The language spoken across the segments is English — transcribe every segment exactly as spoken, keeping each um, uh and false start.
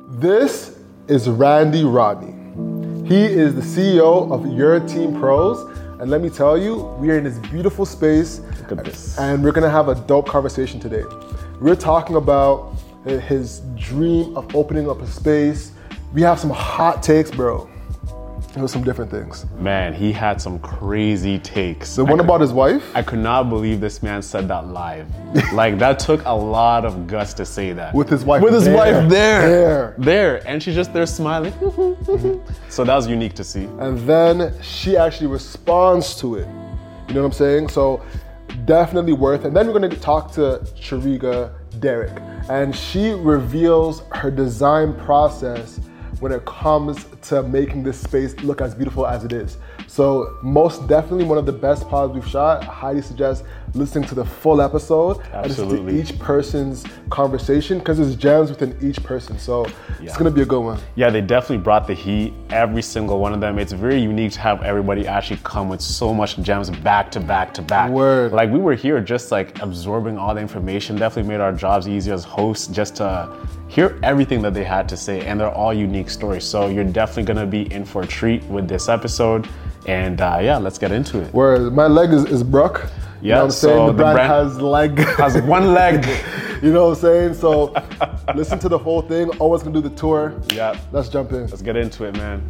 This is Randy Rodney. He is the C E O of Your Team Pros. And let me tell you, we are in this beautiful space. Look at this. And we're gonna have a dope conversation today. We're talking about his dream of opening up a space. We have some hot takes, bro. There was some different things. Man, he had some crazy takes. The one could, about his wife? I could not believe this man said that live. Like, that took a lot of guts to say that. With his wife With his there. wife there. There. There. And she's just there smiling. So that was unique to see. And then she actually responds to it. You know what I'm saying? So definitely worth it. And then we're gonna talk to Chariga Derrick. And she reveals her design process when it comes to making this space look as beautiful as it is. So most definitely one of the best pods we've shot. I highly suggest listening to the full episode. Absolutely. And just to each person's conversation, because there's gems within each person. So Yeah. it's gonna be a good one. Yeah, they definitely brought the heat, every single one of them. It's very unique to have everybody actually come with so much gems back to back to back. Word. Like, we were here just like absorbing all the information, definitely made our jobs easier as hosts just to hear everything that they had to say, and they're all unique stories. So you're definitely gonna be in for a treat with this episode. And uh, yeah, let's get into it. Whereas my leg is, is Brooke. You Yeah, know what I'm so saying? The, the brand, brand has leg. Has one leg. You know what I'm saying? So listen to the whole thing. Always gonna do the tour. Yeah. Let's jump in. Let's get into it, man.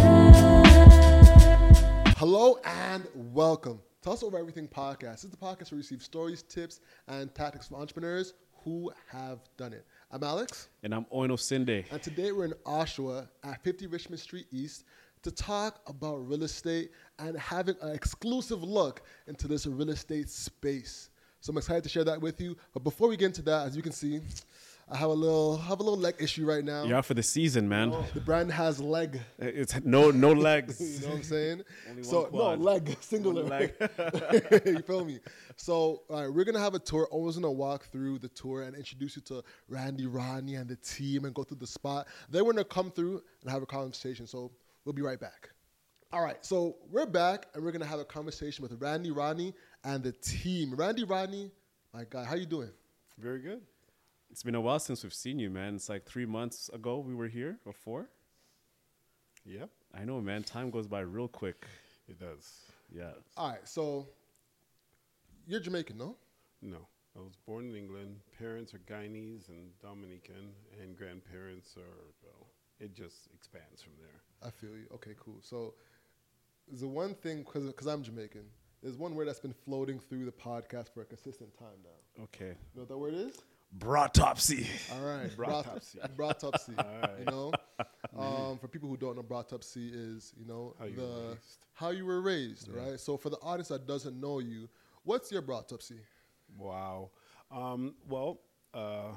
Hello and welcome to Us Over Everything podcast. This is the podcast where we receive stories, tips, and tactics from entrepreneurs who have done it. I'm Alex. And I'm Oino Sinde. And today we're in Oshawa at fifty Richmond Street East to talk about real estate and having an exclusive look into this real estate space. So I'm excited to share that with you. But before we get into that, as you can see, I have a little have a little leg issue right now. You're out for the season, man. Oh, the brand has leg. It's no no legs. You know what I'm saying? Only so one quad. no leg, singular. One leg. You feel me? So all right, we're gonna have a tour. Always gonna walk through the tour and introduce you to Randy Rodney and the team and go through the spot. Then we're gonna come through and have a conversation. So we'll be right back. All right, so we're back and we're gonna have a conversation with Randy Rodney and the team. Randy Rodney, my guy, how you doing? Very good. It's been a while since we've seen you, man. It's like three months ago we were here, or four? Yep, I know, man. Time goes by real quick. it does. Yeah. All right, so you're Jamaican, no? No, I was born in England. Parents are Guyanese and Dominican, and grandparents are, well, it just expands from there. I feel you. Okay, cool. So there's the one thing, because I'm Jamaican, there's one word that's been floating through the podcast for a consistent time now. Okay. You know what that word is? Bratopsy. All right. Bratopsy. Bratopsy. All right. You know? Um, for people who don't know, bratopsy is, you know, How you the were raised. how you were raised, Yeah. right? So for the audience that doesn't know you, what's your bratopsy? Wow. Um, well, uh,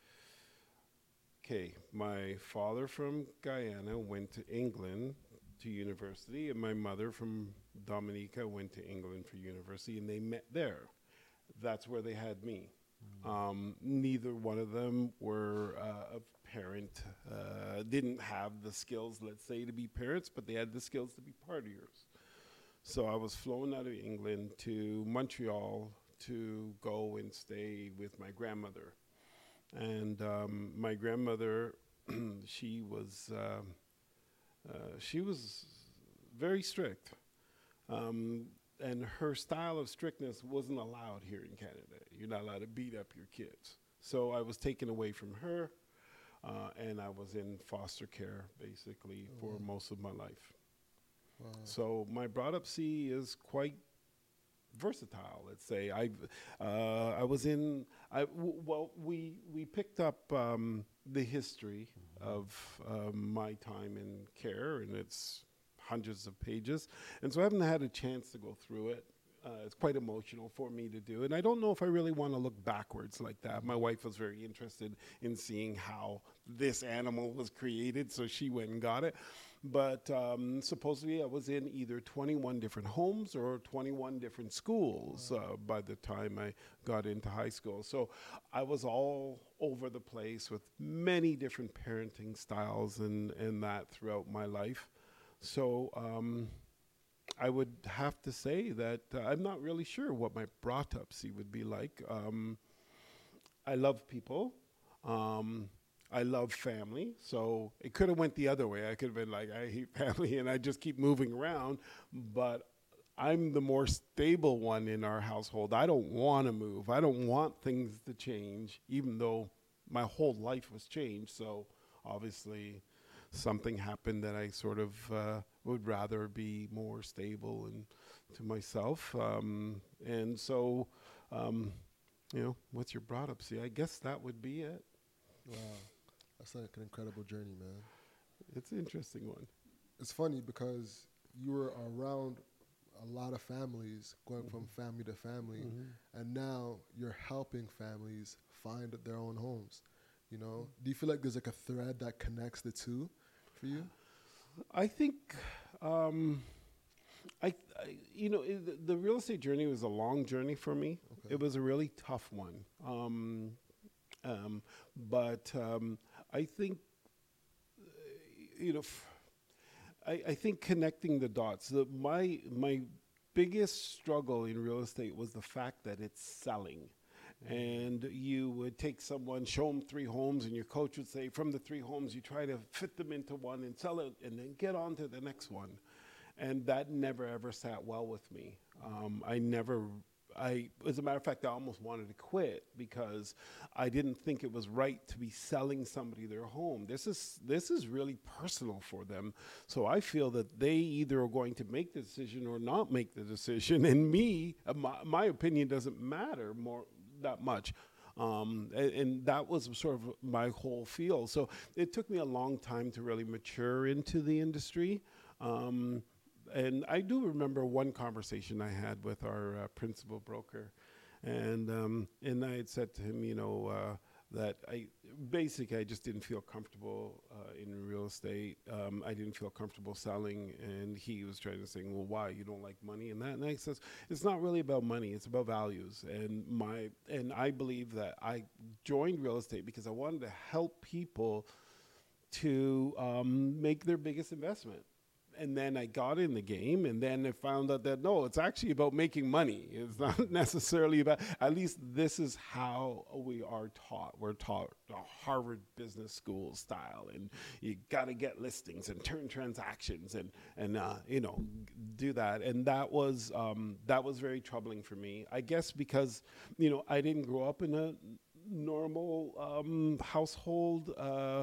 okay, my father from Guyana went to England to university, and my mother from Dominica went to England for university, and they met there. That's where they had me. Um, neither one of them were uh, a parent, uh, didn't have the skills, let's say, to be parents, but they had the skills to be partiers. So I was flown out of England to Montreal to go and stay with my grandmother. And um, my grandmother, she was um, uh, she was very strict. Um, and her style of strictness wasn't allowed here in Canada. You're not allowed to beat up your kids. So I was taken away from her, uh, and I was in foster care, basically, Oh. for most of my life. Wow. So my bratopsy is quite versatile, let's say. I uh, I was in, I, w- well, we, we picked up um, the history of um, my time in care, and it's hundreds of pages. And so I haven't had a chance to go through it. Uh, it's quite emotional for me to do. And I don't know if I really want to look backwards like that. My wife was very interested in seeing how this animal was created, so she went and got it. But um, supposedly I was in either twenty-one different homes or twenty-one different schools uh, by the time I got into high school. So I was all over the place with many different parenting styles and, and that throughout my life. So um, I would have to say that uh, I'm not really sure what my bratopsy would be like. Um, I love people. Um, I love family, so it could have went the other way. I could have been like, I hate family, and I just keep moving around. But I'm the more stable one in our household. I don't want to move. I don't want things to change, even though my whole life was changed. So obviously, something happened that I sort of uh, would rather be more stable and to myself. Um, and so, um, you know, what's your brought up? See, I guess that would be it. Wow, that's like an incredible journey, man. It's an interesting one. It's funny because you were around a lot of families, going Mm-hmm. from family to family, Mm-hmm. and now you're helping families find their own homes. You know, do you feel like there's like a thread that connects the two for you? I think, um, I, I, you know, it, the, the real estate journey was a long journey for me. Okay. It was a really tough one. Um, um, but um, I think, uh, you know, f- I, I think connecting the dots. The, my my biggest struggle in real estate was the fact that it's selling. And you would take someone, show them three homes, and your coach would say, from the three homes, you try to fit them into one and sell it, and then get on to the next one. And that never ever sat well with me. Um, I never, I, as a matter of fact, I almost wanted to quit because I didn't think it was right to be selling somebody their home. This is this is really personal for them. So I feel that they either are going to make the decision or not make the decision. And me, uh, my, my opinion doesn't matter more that much. Um, and, and that was sort of my whole field. So it took me a long time to really mature into the industry. Um, and I do remember one conversation I had with our uh, principal broker, and um, and I had said to him, you know, uh, that I basically I just didn't feel comfortable uh, in real estate. Um, I didn't feel comfortable selling, and he was trying to say, well, why, you don't like money and that? And I says, it's not really about money; it's about values. And my and I believe that I joined real estate because I wanted to help people to um, make their biggest investment. And then I got in the game, and then I found out that no, it's actually about making money. It's not necessarily about, at least this is how we are taught. We're taught the Harvard Business School style, and you got to get listings and turn transactions and, and uh, you know, do that. And that was, um, that was very troubling for me. I guess because, you know, I didn't grow up in a normal um, household, uh,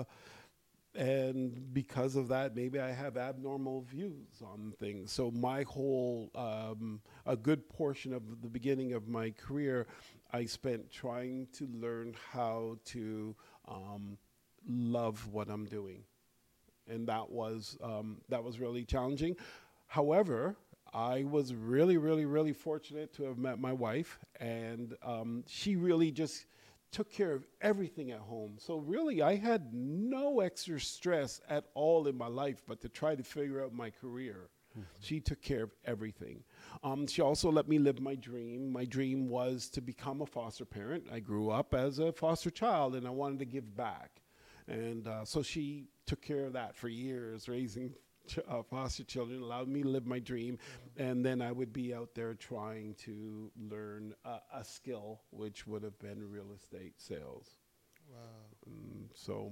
and because of that, maybe I have abnormal views on things. So my whole, um, a good portion of the beginning of my career, I spent trying to learn how to um, love what I'm doing, and that was um, that was really challenging. However, I was really, really, really fortunate to have met my wife, and um, she really just took care of everything at home. So really, I had no extra stress at all in my life but to try to figure out my career. Mm-hmm. She took care of everything. Um, she also let me live my dream. My dream was to become a foster parent. I grew up as a foster child, and I wanted to give back. And uh, so she took care of that for years, raising ch- uh, foster children, allowed me to live my dream. And then I would be out there trying to learn uh, a skill, which would have been real estate sales. Wow. Um, so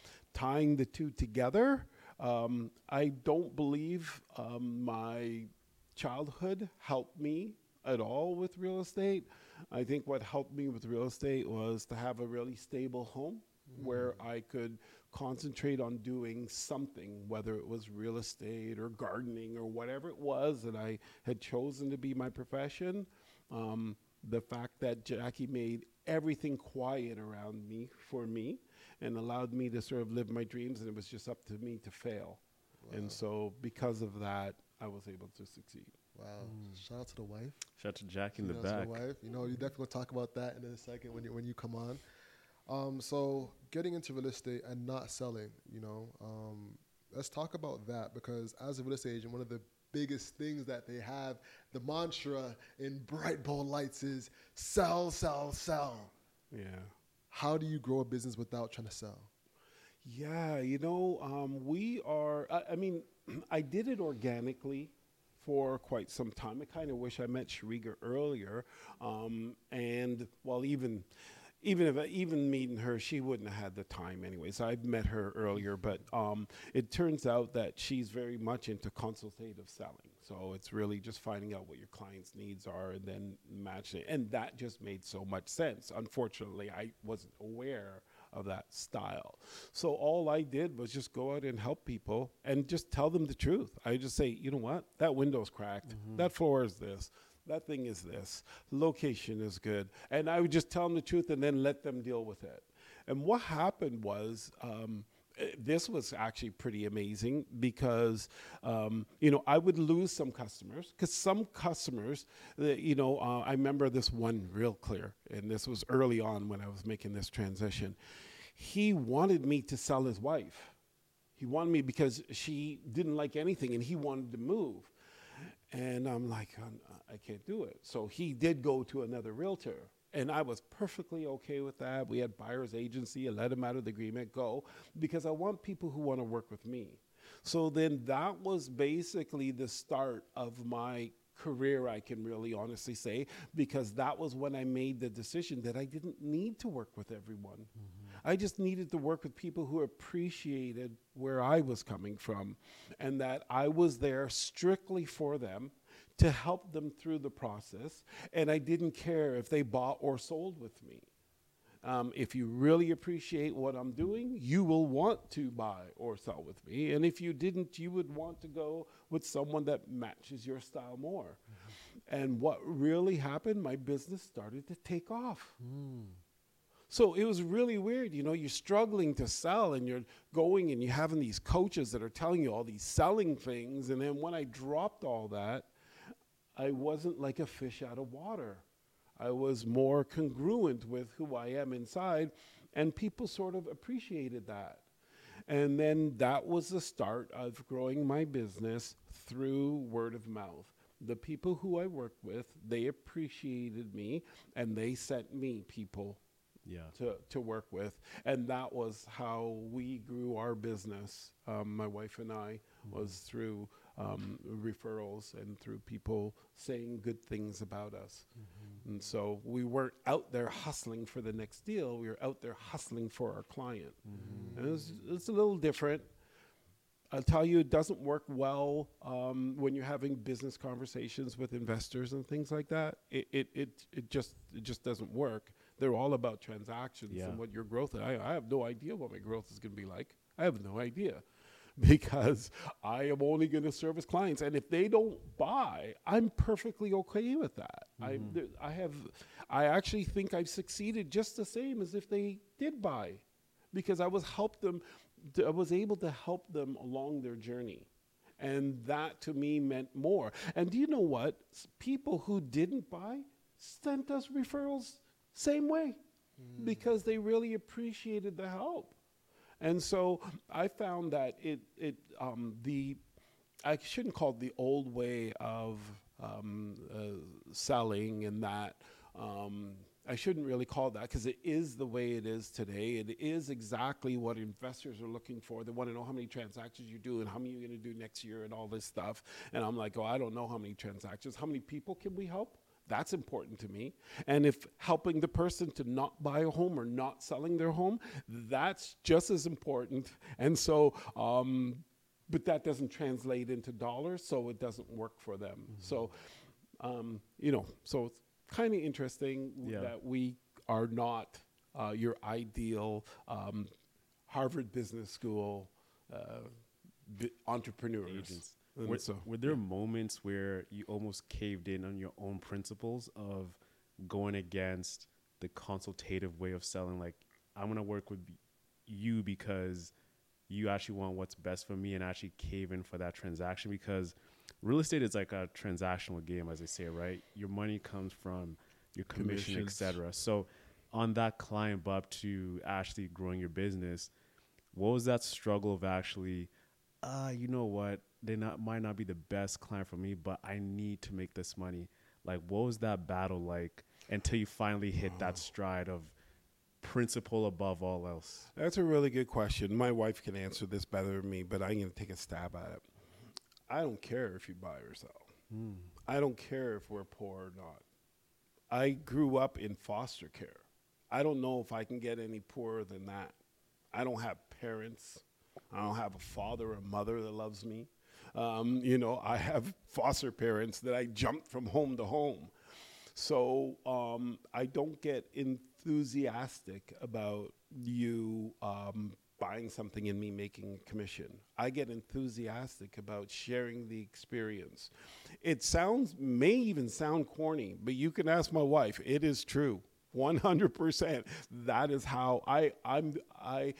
tying the two together, um, I don't believe um, my childhood helped me at all with real estate. I think what helped me with real estate was to have a really stable home mm. where I could concentrate on doing something, whether it was real estate or gardening or whatever it was that I had chosen to be my profession. Um, the fact that Jackie made everything quiet around me for me and allowed me to sort of live my dreams, and it was just up to me to fail. Wow. And so because of that, I was able to succeed. Wow. Mm. Shout out to the wife. Shout out to Jackie in the Shout out back. to the wife. You know, you definitely talk about that in a second when you, when you come on. Um, so getting into real estate and not selling, you know, um, let's talk about that, because as a real estate agent, one of the biggest things that they have, the mantra in bright bold lights is sell, sell, sell. Yeah. How do you grow a business without trying to sell? Yeah, you know, um, we are, I, I mean, I did it organically for quite some time. I kind of wish I met Shariga earlier. Um, and, well, even... even if even meeting her, she wouldn't have had the time anyways. I've met her earlier, but um, it turns out that she's very much into consultative selling. So it's really just finding out what your client's needs are and then matching it. And that just made so much sense. Unfortunately, I wasn't aware of that style. So all I did was just go out and help people and just tell them the truth. I just say, you know what, that window's cracked, mm-hmm. that floor is this, that thing is this, location is good. And I would just tell them the truth and then let them deal with it. And what happened was, um, this was actually pretty amazing because, um, you know, I would lose some customers because some customers, uh, you know, uh, I remember this one real clear, and this was early on when I was making this transition. He wanted me to sell his wife. He wanted me because she didn't like anything and he wanted to move. And I'm like, I can't do it. So he did go to another realtor. And I was perfectly okay with that. We had buyer's agency. I let him out of the agreement, go, because I want people who want to work with me. So then that was basically the start of my career, I can really honestly say, because that was when I made the decision that I didn't need to work with everyone. Mm-hmm. I just needed to work with people who appreciated where I was coming from and that I was there strictly for them, to help them through the process, and I didn't care if they bought or sold with me. Um, if you really appreciate what I'm doing, you will want to buy or sell with me, and if you didn't, you would want to go with someone that matches your style more. Mm-hmm. And what really happened, my business started to take off. Mm. So it was really weird. You know, you're struggling to sell and you're going and you're having these coaches that are telling you all these selling things, and then when I dropped all that, I wasn't like a fish out of water. I was more congruent with who I am inside, and people sort of appreciated that. And then that was the start of growing my business through word of mouth. The people who I worked with, they appreciated me, and they sent me people yeah. to, to work with. And that was how we grew our business, um, my wife and I, mm-hmm. was through Um, referrals and through people saying good things about us. Mm-hmm. And so we weren't out there hustling for the next deal. We were out there hustling for our client. Mm-hmm. And it's, it's a little different. I'll tell you, it doesn't work well um, when you're having business conversations with investors and things like that. It it it, it just it just doesn't work. They're all about transactions yeah. and what your growth. I, I have no idea what my growth is going to be like. I have no idea. Because I am only going to service clients, and if they don't buy, I'm perfectly okay with that. Mm-hmm. I, I have, I actually think I've succeeded just the same as if they did buy, because I was helped them, I was able to help them along their journey, and that to me meant more. And do you know what? S- people who didn't buy sent us referrals same way, mm. because they really appreciated the help. And so I found that it, it um, the, I shouldn't call it the old way of um, uh, selling and that, um, I shouldn't really call it that, because it is the way it is today. It is exactly what investors are looking for. They want to know how many transactions you do and how many you're going to do next year and all this stuff. And I'm like, oh, I don't know how many transactions. How many people can we help? That's important to me. And if helping the person to not buy a home or not selling their home, that's just as important. And so, um, but that doesn't translate into dollars, so it doesn't work for them. Mm-hmm. So, um, you know, so it's kind of interesting yeah. that we are not uh, your ideal um, Harvard Business School uh, b- entrepreneurs. Agents. Were, so, were there yeah. moments where you almost caved in on your own principles of going against the consultative way of selling? Like, I'm going to work with you because you actually want what's best for me, and actually cave in for that transaction? Because real estate is like a transactional game, as they say, right? Your money comes from your commission, et cetera. So on that climb up to actually growing your business, what was that struggle of actually, uh, you know what? They not might not be the best client for me, but I need to make this money. Like, what was that battle like until you finally hit oh. that stride of principle above all else? That's a really good question. My wife can answer this better than me, but I'm going to take a stab at it. I don't care if you buy or sell. Mm. I don't care if we're poor or not. I grew up in foster care. I don't know if I can get any poorer than that. I don't have parents. I don't have a father or mother that loves me. Um, you know, I have foster parents that I jumped from home to home. So um, I don't get enthusiastic about you um, buying something and me making a commission. I get enthusiastic about sharing the experience. It sounds, may even sound corny, but you can ask my wife. It is true, one hundred percent. That is how I, I'm, I,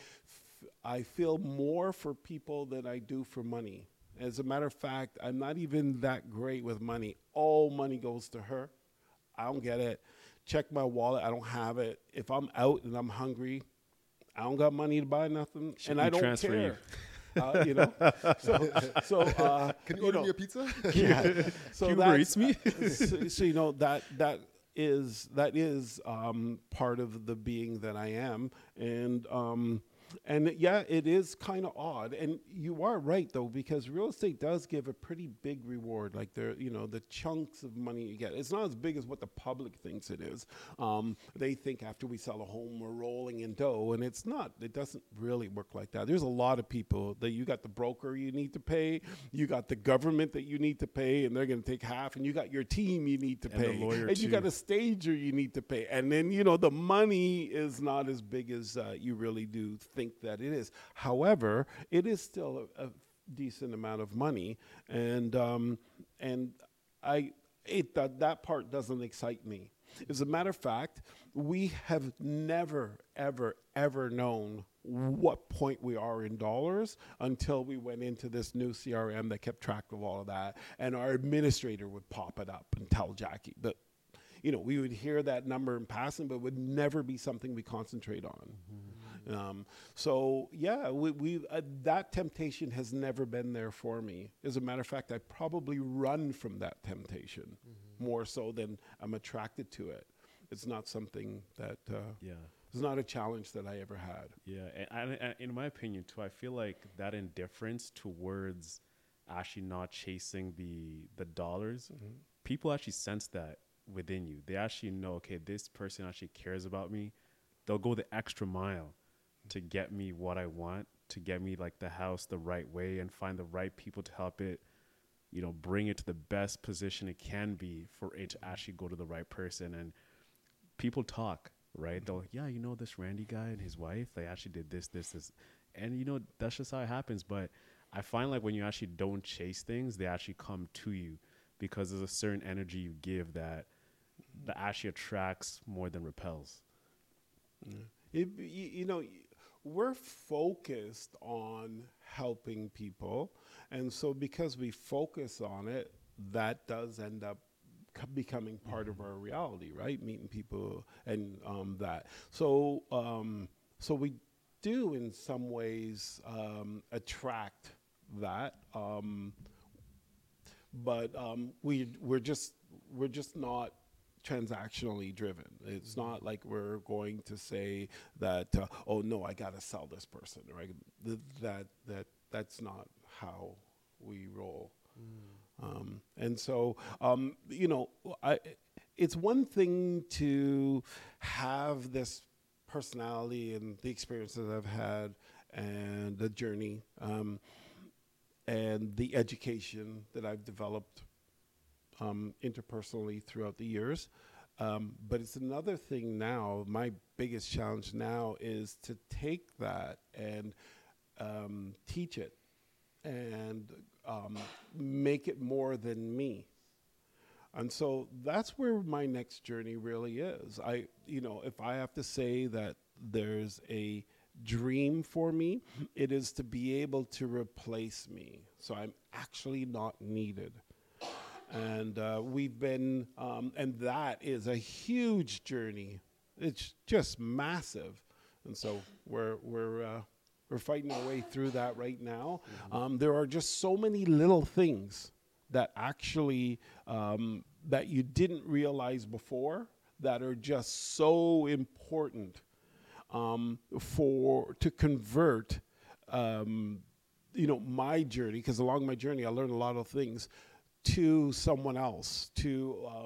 I feel more for people than I do for money. As a matter of fact, I'm not even that great with money. All money goes to her. I don't get it. Check my wallet. I don't have it. If I'm out and I'm hungry, I don't got money to buy nothing, Should and I don't transfer care. Uh, you know, so so uh, Can you, you order know, me a pizza? yeah. So Uber that's- Eats me? so, so you know that that is that is um, part of the being that I am, and um, and yeah, it is kind of odd. And you are right though, because real estate does give a pretty big reward. Like there, you know, the chunks of money you get. It's not as big as what the public thinks it is. Um, they think after we sell a home, we're rolling in dough, and it's not. It doesn't really work like that. There's a lot of people that you got the broker you need to pay, you got the government that you need to pay, and they're going to take half, and you got your team you need to And the pay, lawyer, and you too. got a stager you need to pay, and then you know the money is not as big as uh, you really do think that it is. However, it is still a, a decent amount of money, and um, and I it that that part doesn't excite me. As a matter of fact, we have never, ever, ever known what point we are in dollars until we went into this new C R M that kept track of all of that, and our administrator would pop it up and tell Jackie that, you know, we would hear that number in passing, but it would never be something we concentrate on. Mm-hmm. Um, so yeah, we, we uh, that temptation has never been there for me. As a matter of fact, I probably run from that temptation mm-hmm. more so than I'm attracted to it. It's not something that uh, Yeah. it's not a challenge that I ever had. Yeah, and, and, and in my opinion too, I feel like that indifference towards actually not chasing the the dollars, mm-hmm. people actually sense that within you. They actually know, okay, this person actually cares about me. They'll go the extra mile to get me what I want, to get me like the house the right way, and find the right people to help it, you know, bring it to the best position it can be for it to actually go to the right person. And people talk, right? They're like, yeah, you know, this Randy guy and his wife, they actually did this, this, this. And, you know, that's just how it happens. But I find like when you actually don't chase things, they actually come to you, because there's a certain energy you give that that actually attracts more than repels. Yeah. It, you, you know, we're focused on helping people. And so because we focus on it, that does end up co- becoming part of our reality, right? Meeting people and um, that. So, um, so we do in some ways um, attract that. Um, but um, we, we're just, we're just not transactionally driven. It's not like we're going to say that, uh, oh no, I got to sell this person, right? Th- that that that's not how we roll. Mm. Um, and so, um, you know, I, it's one thing to have this personality and the experiences I've had and the journey um, and the education that I've developed Um, interpersonally throughout the years. Um, but it's another thing now, my biggest challenge now is to take that and um, teach it and um, make it more than me. And so that's where my next journey really is. I, you know, if I have to say that there's a dream for me, it is to be able to replace me. So I'm actually not needed. And uh, we've been, um, and that is a huge journey. It's just massive, and so we're we're uh, we're fighting our way through that right now. Mm-hmm. Um, there are just so many little things that actually um, that you didn't realize before that are just so important um, for to convert. Um, you know, my journey, because along my journey I learned a lot of things, to someone else, to um,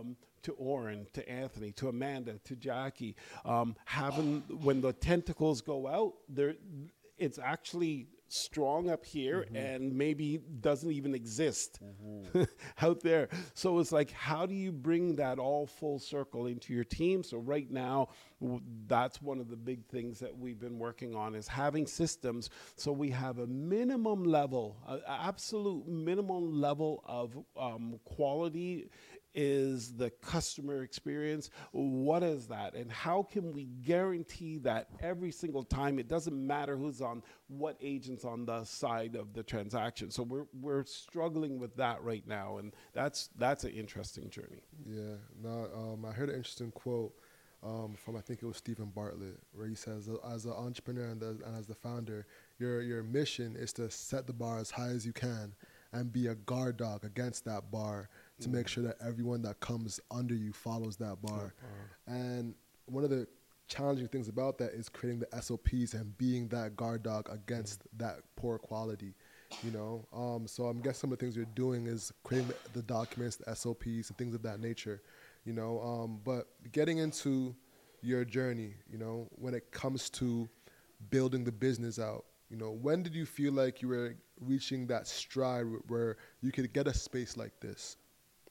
to Oren, to Anthony, to Amanda, to Jackie, um, having when the tentacles go out, there, it's actually strong up here mm-hmm. and maybe doesn't even exist mm-hmm. out there. So it's like, how do you bring that all full circle into your team? So right now, w- that's one of the big things that we've been working on is having systems so we have a minimum level, an absolute minimum level of um, quality is the customer experience. What is that? And how can we guarantee that every single time? It doesn't matter who's on what agent's on the side of the transaction. So we're we're struggling with that right now, and that's that's an interesting journey. Yeah. No, um, I heard an interesting quote um, from I think it was Stephen Bartlett, where he says, as an entrepreneur and, the, and as the founder, your your mission is to set the bar as high as you can and be a guard dog against that bar to mm. make sure that everyone that comes under you follows that bar. Oh, and one of the challenging things about that is creating the S O Ps and being that guard dog against mm. that poor quality, you know? Um, so I'm guessing some of the things you're doing is creating the, the documents, the S O Ps, and things of that nature, you know? Um, but getting into your journey, you know, when it comes to building the business out, you know, when did you feel like you were reaching that stride where you could get a space like this?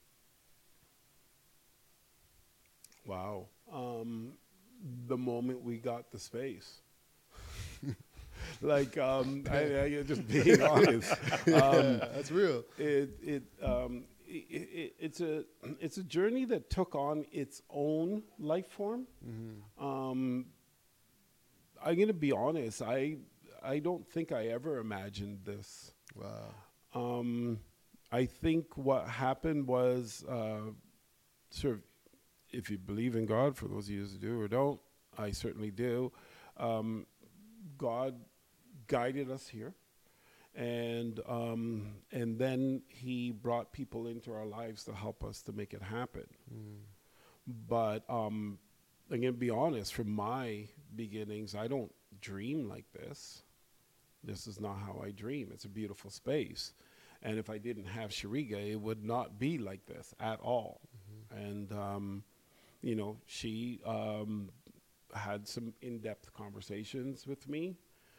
Wow. Um, the moment we got the space. like, um, I, I, just being honest. Um, That's real. It, it, um, it, it, it's a, it's a journey that took on its own life form. Mm-hmm. Um, I'm going to be honest. I, I don't think I ever imagined this. Wow. Um, I think what happened was uh, sort of, if you believe in God, for those of you who do or don't, I certainly do, um, God guided us here. And um, and then he brought people into our lives to help us to make it happen. Mm. But um, I'm going to be honest, from my beginnings, I don't dream like this. This is not how I dream. It's a beautiful space. And if I didn't have Shariga, it would not be like this at all. Mm-hmm. And, um, you know, she um, had some in-depth conversations with me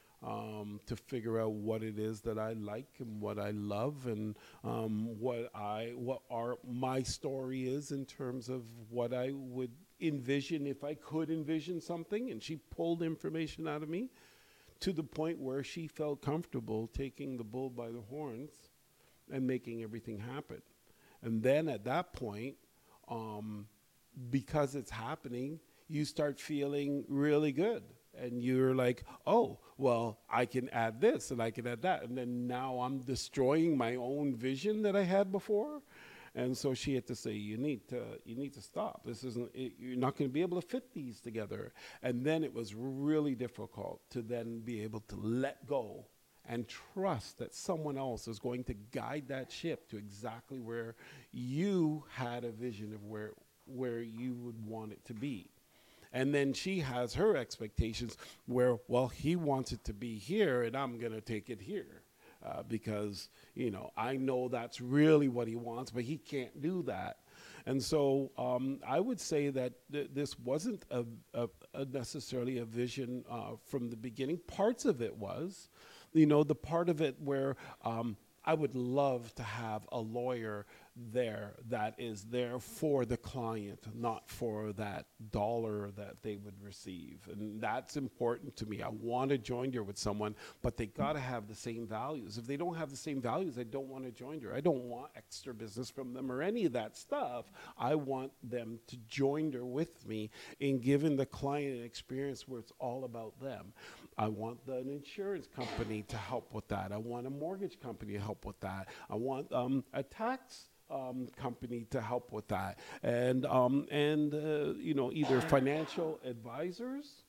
um, to figure out what it is that I like and what I love and um, what I what our my story is in terms of what I would envision if I could envision something. And she pulled information out of me to the point where she felt comfortable taking the bull by the horns and making everything happen. And then at that point, um, because it's happening, you start feeling really good. And you're like, oh, well, I can add this and I can add that. And then now I'm destroying my own vision that I had before. And so she had to say, you need to you need to stop. This isn't, it, you're not going to be able to fit these together. And then it was really difficult to then be able to let go and trust that someone else is going to guide that ship to exactly where you had a vision of where where you would want it to be. And then she has her expectations where, well, he wants it to be here and I'm going to take it here. Uh, because, you know, I know that's really what he wants, but he can't do that. And so um, I would say that th- this wasn't a, a, a necessarily a vision uh, from the beginning. Parts of it was, you know, the part of it where um, I would love to have a lawyer there that is there for the client, not for that dollar that they would receive. And that's important to me. I want to join her with someone, but they got to have the same values. If they don't have the same values, I don't want to join her. I don't want extra business from them or any of that stuff. I want them to join her with me in giving the client an experience where it's all about them. I want the, an insurance company to help with that. I want a mortgage company to help with that. I want um, a tax Um, company to help with that, and um, and uh, you know, either financial advisors,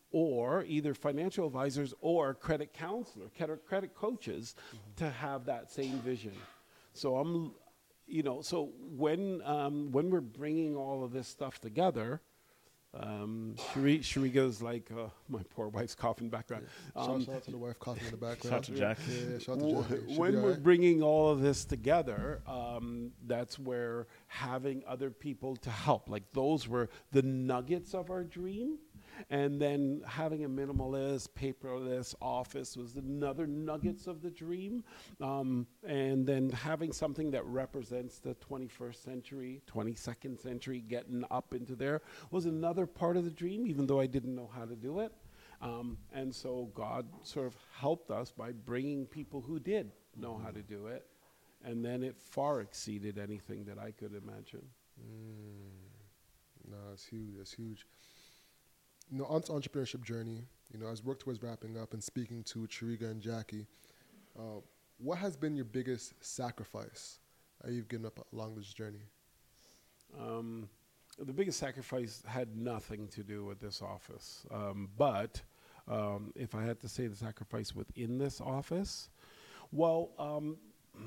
or either financial advisors or credit counselor, credit, credit coaches, mm-hmm. to have that same vision. So I'm, you know, so when um, when we're bringing all of this stuff together, Um, Shari, Shariga's like, uh, my poor wife's coughing background. Shout, Um, shout out to the wife coughing in the background. Shout out to Jackie. Yeah, yeah, shout out to w- Jackie. She'll when be we're alright. bringing all of this together, um, that's where having other people to help, like those were the nuggets of our dream. And then having a minimalist, paperless office was another nuggets of the dream. Um, and then having something that represents the twenty-first century, twenty-second century, getting up into there was another part of the dream, even though I didn't know how to do it. Um, and so God sort of helped us by bringing people who did know how to do it. And then it far exceeded anything that I could imagine. Mm. No, it's huge. It's huge. You know, on to entrepreneurship journey, you know, as work towards wrapping up and speaking to Chariga and Jackie, uh, what has been your biggest sacrifice that you've given up along this journey? Um, the biggest sacrifice had nothing to do with this office. Um, but um, if I had to say the sacrifice within this office, well, um,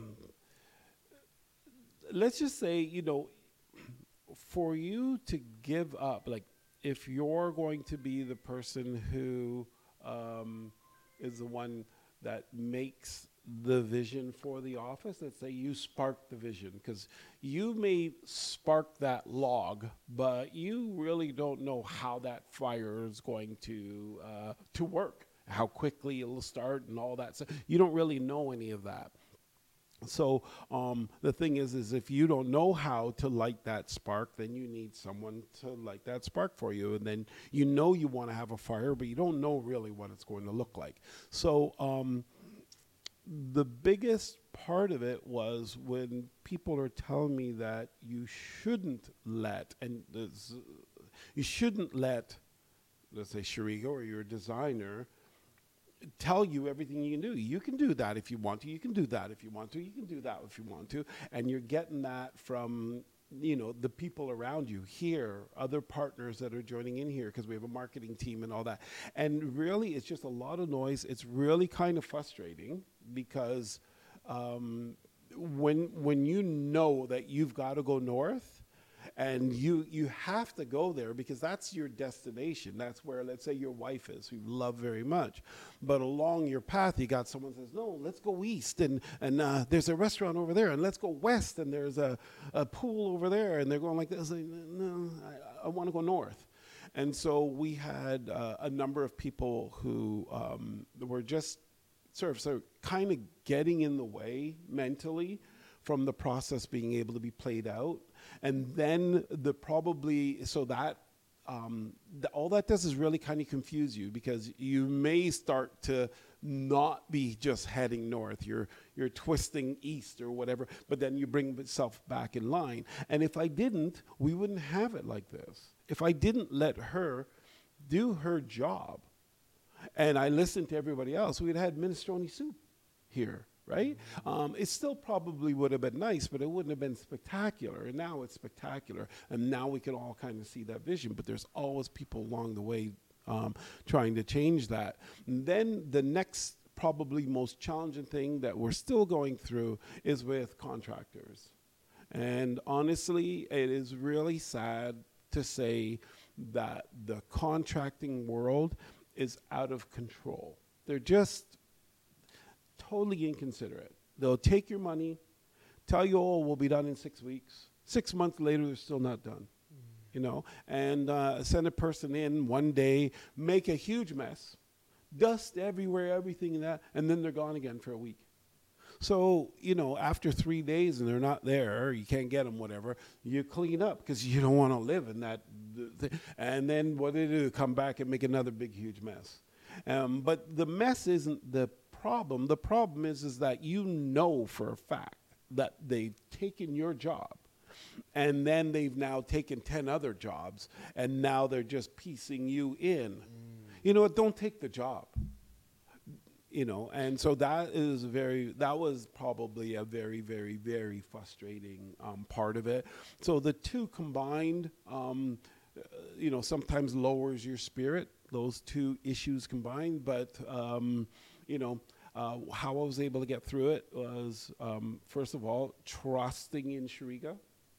let's just say, you know, for you to give up, like, if you're going to be the person who um, is the one that makes the vision for the office, let's say you spark the vision, because you may spark that log, but you really don't know how that fire is going to uh, to work, how quickly it'll start and all that. So you don't really know any of that. So um, the thing is, is if you don't know how to light that spark, then you need someone to light that spark for you. And then you know you want to have a fire, but you don't know really what it's going to look like. So um, the biggest part of it was when people are telling me that you shouldn't let, and this, you shouldn't let, let's say, Shariga or your designer tell you everything you can do. You can do that if you want to. You can do that if you want to. You can do that if you want to. And you're getting that from, you know, the people around you here, other partners that are joining in here, because we have a marketing team and all that. And really, it's just a lot of noise. It's really kind of frustrating because um, when when you know that you've got to go north, and you you have to go there because that's your destination. That's where, let's say, your wife is, who you love very much. But along your path, you got someone who says, no, let's go east, and, and uh, there's a restaurant over there, and let's go west, and there's a, a pool over there, and they're going like this. Like, no, I, I want to go north. And so we had uh, a number of people who um, were just sort of, sort of kind of getting in the way mentally from the process being able to be played out. And then the probably, so that, um, the, all that does is really kind of confuse you, because you may start to not be just heading north. You're, you're twisting east or whatever, but then you bring yourself back in line. And if I didn't, we wouldn't have it like this. If I didn't let her do her job and I listened to everybody else, we'd have had minestrone soup here. Right? Um, it still probably would have been nice, but it wouldn't have been spectacular. And now it's spectacular. And now we can all kind of see that vision. But there's always people along the way um, trying to change that. And then the next, probably most challenging thing that we're still going through is with contractors. And honestly, it is really sad to say that the contracting world is out of control. They're just totally inconsiderate. They'll take your money, tell you, oh, we'll be done in six weeks. Six months later, they're still not done, mm. you know, and uh, send a person in one day, make a huge mess, dust everywhere, everything in that, and then they're gone again for a week. So, you know, after three days and they're not there, you can't get them, whatever, you clean up because you don't want to live in that. Th- and then what do they do? Come back and make another big, huge mess. Um, but the mess isn't the problem. The problem is, is that you know for a fact that they've taken your job, and then they've now taken ten other jobs, and now they're just piecing you in. Mm. You know what? Don't take the job. You know, and so that is very, that was probably a very, very, very frustrating um, part of it. So the two combined, um, uh, you know, sometimes lowers your spirit, those two issues combined, but, um, you know, uh, how I was able to get through it was, um, first of all, trusting in Shariga.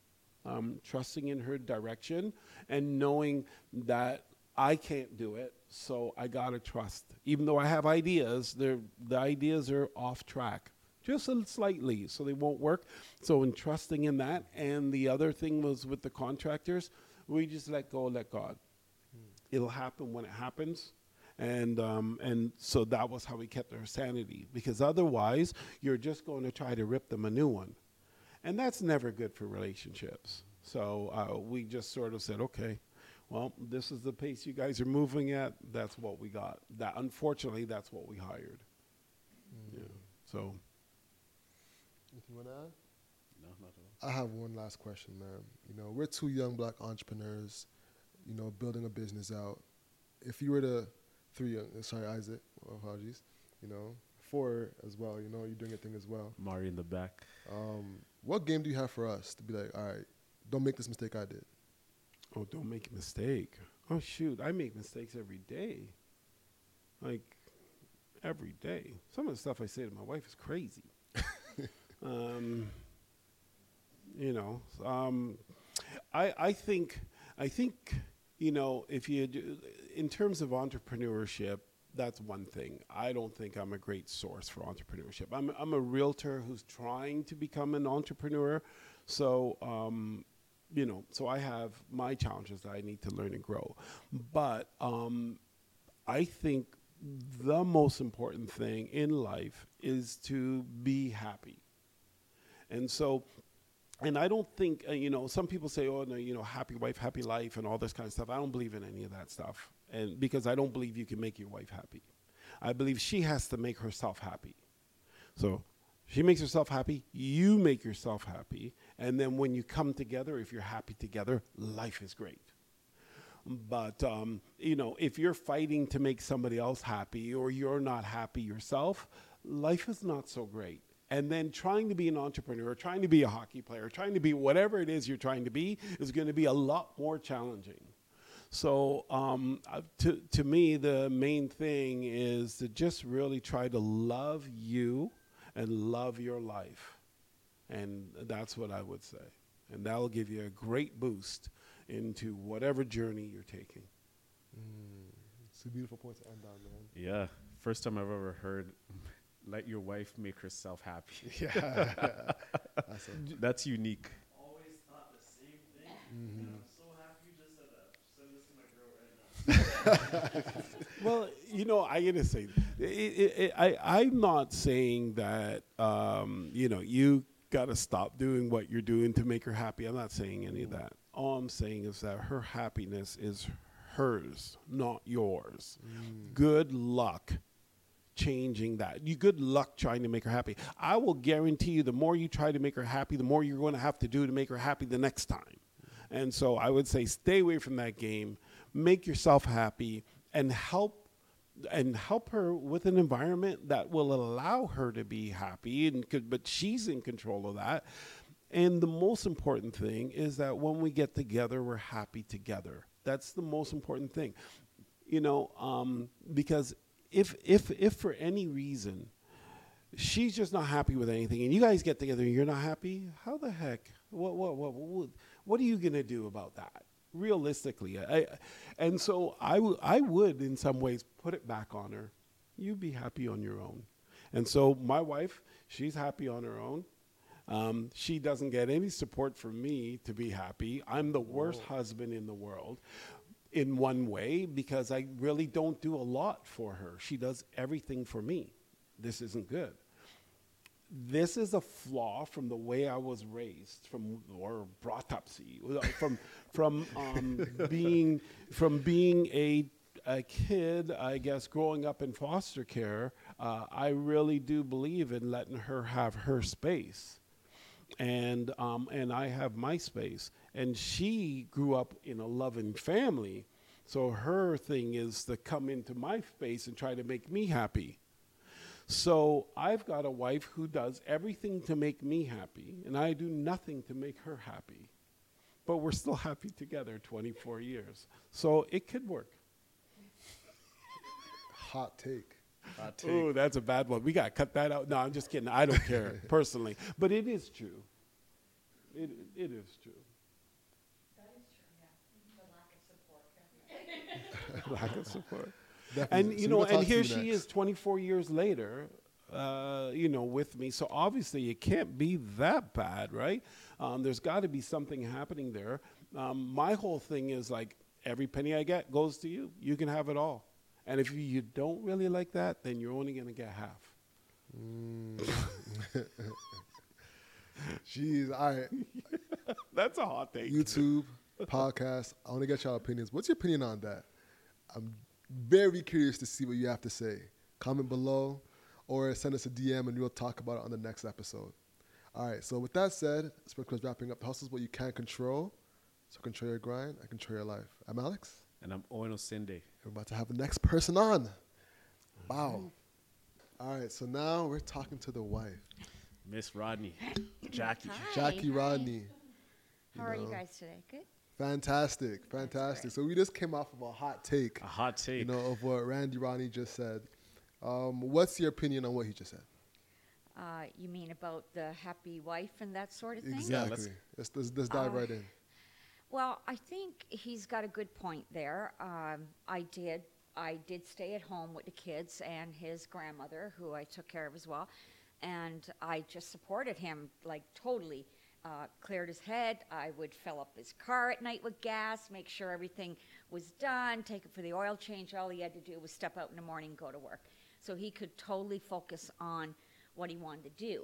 um, trusting in her direction, and knowing that I can't do it, so I gotta trust. Even though I have ideas, they're, the ideas are off track, just a slightly, so they won't work. So in trusting in that, and the other thing was with the contractors, we just let go, let God. Mm. It'll happen when it happens. And um, and so that was how we kept our sanity, because otherwise you're just going to try to rip them a new one. And that's never good for relationships. So uh, we just sort of said, okay, well, this is the pace you guys are moving at. That's what we got. That, unfortunately, that's what we hired. Mm. Yeah. So. Anything you want to add? No, not at all. I have one last question, man. You know, we're two young black entrepreneurs, you know, building a business out. If you were to, three young, sorry, Isaac, apologies, you know, four as well, you know, you're doing a thing as well. Mari in the back. Um, what game do you have for us to be like, all right, don't make this mistake I did? Oh, don't make a mistake. Oh, shoot, I make mistakes every day. Like, every day. Some of the stuff I say to my wife is crazy. um, you know, um, I, I think, I think, you know, if you do, in terms of entrepreneurship, that's one thing. I don't think I'm a great source for entrepreneurship. I'm, I'm a realtor who's trying to become an entrepreneur. So, um, you know, so I have my challenges that I need to learn and grow. But um, I think the most important thing in life is to be happy. And so, and I don't think, uh, you know, some people say, oh, no, you know, happy wife, happy life, and all this kind of stuff. I don't believe in any of that stuff. And because I don't believe you can make your wife happy. I believe she has to make herself happy. So she makes herself happy, you make yourself happy, and then when you come together, if you're happy together, life is great. But, um, you know, if you're fighting to make somebody else happy or you're not happy yourself, life is not so great. And then trying to be an entrepreneur, trying to be a hockey player, trying to be whatever it is you're trying to be is going to be a lot more challenging. So um, uh, to, to me, the main thing is to just really try to love you and love your life. And that's what I would say. And that'll give you a great boost into whatever journey you're taking. Mm, it's a beautiful point to end on, man. Yeah. First time I've ever heard, let your wife make herself happy. Yeah. That's, a, That's unique. Always thought the same thing. Mm-hmm. And I'm so happy you just said that. Send this to my girl right now. Well, you know, I gotta say, it, it, it, I, I'm not saying that, um, you know, you gotta stop doing what you're doing to make her happy. I'm not saying any of that. All I'm saying is that her happiness is hers, not yours. Mm. Good luck changing that. You good luck trying to make her happy. I will guarantee you the more you try to make her happy, the more you're going to have to do to make her happy the next time. And so I would say stay away from that game. Make yourself happy and help and help her with an environment that will allow her to be happy, and could, but she's in control of that. And the most important thing is that when we get together, we're happy together. That's the most important thing. You know, um, because if if if for any reason she's just not happy with anything, and you guys get together and you're not happy, how the heck? What what what what, what are you gonna do about that? Realistically, I, and so I, w- I would in some ways put it back on her. You be happy on your own. And so my wife, she's happy on her own. Um, she doesn't get any support from me to be happy. I'm the worst Whoa. husband in the world in one way, because I really don't do a lot for her. She does everything for me. This isn't good. This is a flaw from the way I was raised, from or brought up, see, from from um, being from being a a kid, I guess, growing up in foster care. Uh, I really do believe in letting her have her space, and um, and I have my space. And she grew up in a loving family, so her thing is to come into my space and try to make me happy. So I've got a wife who does everything to make me happy, and I do nothing to make her happy. But we're still happy together twenty-four years. So it could work. Hot take. Hot take. Oh, that's a bad one. We got to cut that out. No, I'm just kidding. I don't care, personally. But it is true. It It is true. Lack of support. Definitely. And So you we're know, gonna and talk to here you she next. is, twenty-four years later, uh, you know, with me. So obviously, it can't be that bad, right? Um, there's got to be something happening there. Um, my whole thing is like every penny I get goes to you. You can have it all. And if you, you don't really like that, then you're only going to get half. Jeez, all right. That's a hot take. YouTube, podcast. I want to get y'all opinions. What's your opinion on that? I'm very curious to see what you have to say. Comment below or send us a D M and we'll talk about it on the next episode. All right, so with that said, Sprinkler's wrapping up. The hustle is what you can't control. So control your grind and control your life. I'm Alex. And I'm Owen Osinde. We're about to have the next person on. Wow. All right, so now we're talking to the wife, Miss Rodney, Jackie. Hi, Jackie hi. Rodney. How are you know. guys today? Good? Fantastic, fantastic. So we just came off of a hot take, A hot take. you know, of what Randy Rodney just said. Um, what's your opinion on what he just said? Uh, you mean about the happy wife and that sort of thing? Exactly. let's- let's, let's, let's dive Uh, right in. Well, I think he's got a good point there. Um, I did. I did stay at home with the kids and his grandmother, who I took care of as well, and I just supported him like totally. Uh, cleared his head. I would fill up his car at night with gas, make sure everything was done, take it for the oil change. All he had to do was step out in the morning and go to work. So he could totally focus on what he wanted to do.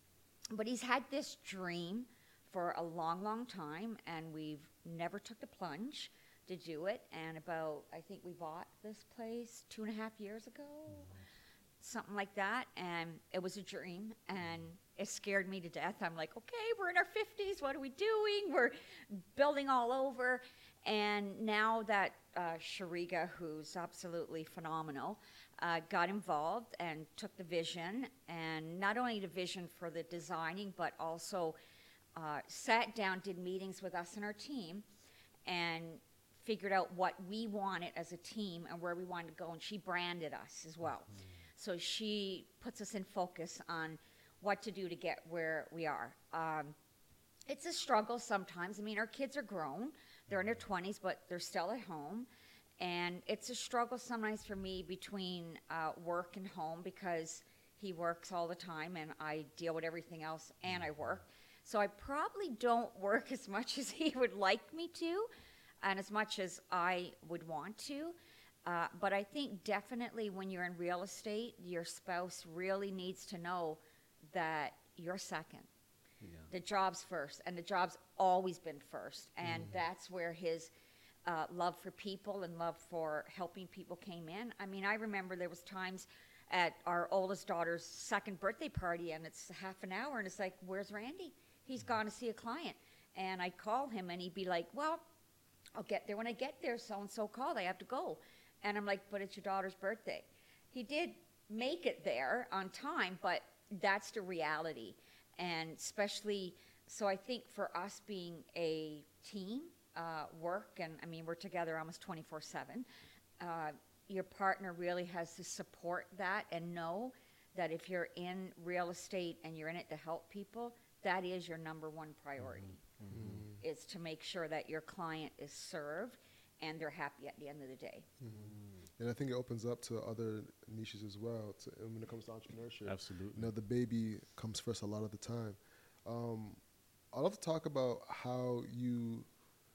But he's had this dream for a long, long time, and we've never took the plunge to do it. And about, I think we bought this place two and a half years ago, something like that. And it was a dream, and it scared me to death. I'm like, okay, we're in our fifties. What are we doing? We're building all over. And now that uh, Shariga, who's absolutely phenomenal, uh, got involved and took the vision, and not only the vision for the designing, but also uh, sat down, did meetings with us and our team, and figured out what we wanted as a team and where we wanted to go. And she branded us as well. Mm-hmm. So she puts us in focus on what to do to get where we are. Um, it's a struggle sometimes. I mean, our kids are grown. They're in their twenties, but they're still at home. And it's a struggle sometimes for me between uh, work and home, because he works all the time and I deal with everything else and I work. So I probably don't work as much as he would like me to and as much as I would want to. Uh, but I think definitely when you're in real estate, your spouse really needs to know that you're second. Yeah. The job's first, and the job's always been first. And mm. that's where his uh, love for people and love for helping people came in. I mean, I remember there was times at our oldest daughter's second birthday party, and it's half an hour, and it's like, where's Randy? He's mm. gone to see a client. And I'd call him, and he'd be like, well, I'll get there when I get there. So-and-so called. I have to go. And I'm like, but it's your daughter's birthday. He did make it there on time, but that's the reality. And especially, so I think for us being a team, uh, work, and I mean, we're together almost twenty-four seven, uh, your partner really has to support that and know that if you're in real estate and you're in it to help people, that is your number one priority, mm-hmm. is to make sure that your client is served and they're happy at the end of the day. Mm-hmm. And I think it opens up to other niches as well to, when it comes to entrepreneurship. Absolutely. You know, the baby comes first a lot of the time. Um, I'd love to talk about how you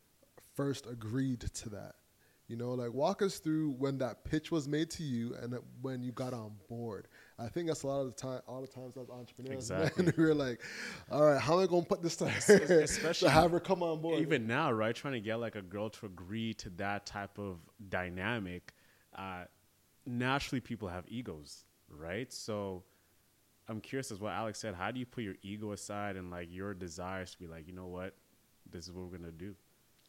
first agreed to that. You know, like walk us through when that pitch was made to you and that when you got on board. I think that's a lot of the time, all the times as entrepreneurs, Exactly. and we're like, all right, how am I going to put this to her Especially to have her come on board? Even now, right? Trying to get like a girl to agree to that type of dynamic. Uh, naturally, people have egos, right? So I'm curious as what Alex said. How do you put your ego aside and like your desires to be like, you know what, this is what we're gonna do?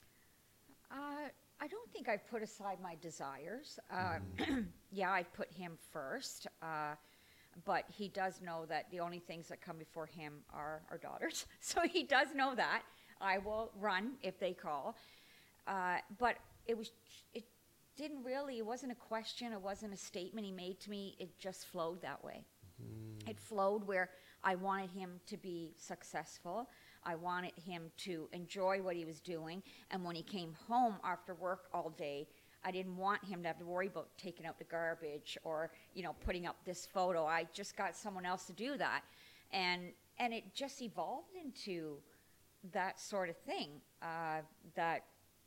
Uh, I don't think I've put aside my desires. Uh, mm. Yeah, I've put him first, uh, but he does know that the only things that come before him are our daughters. So he does know that. I will run if they call. Uh, but it was, it didn't really, it wasn't a question, it wasn't a statement he made to me, it just flowed that way. Mm. It flowed where I wanted him to be successful. I wanted him to enjoy what he was doing. And when he came home after work all day, I didn't want him to have to worry about taking out the garbage or, you know, putting up this photo. I just got someone else to do that. And and it just evolved into that sort of thing, uh, that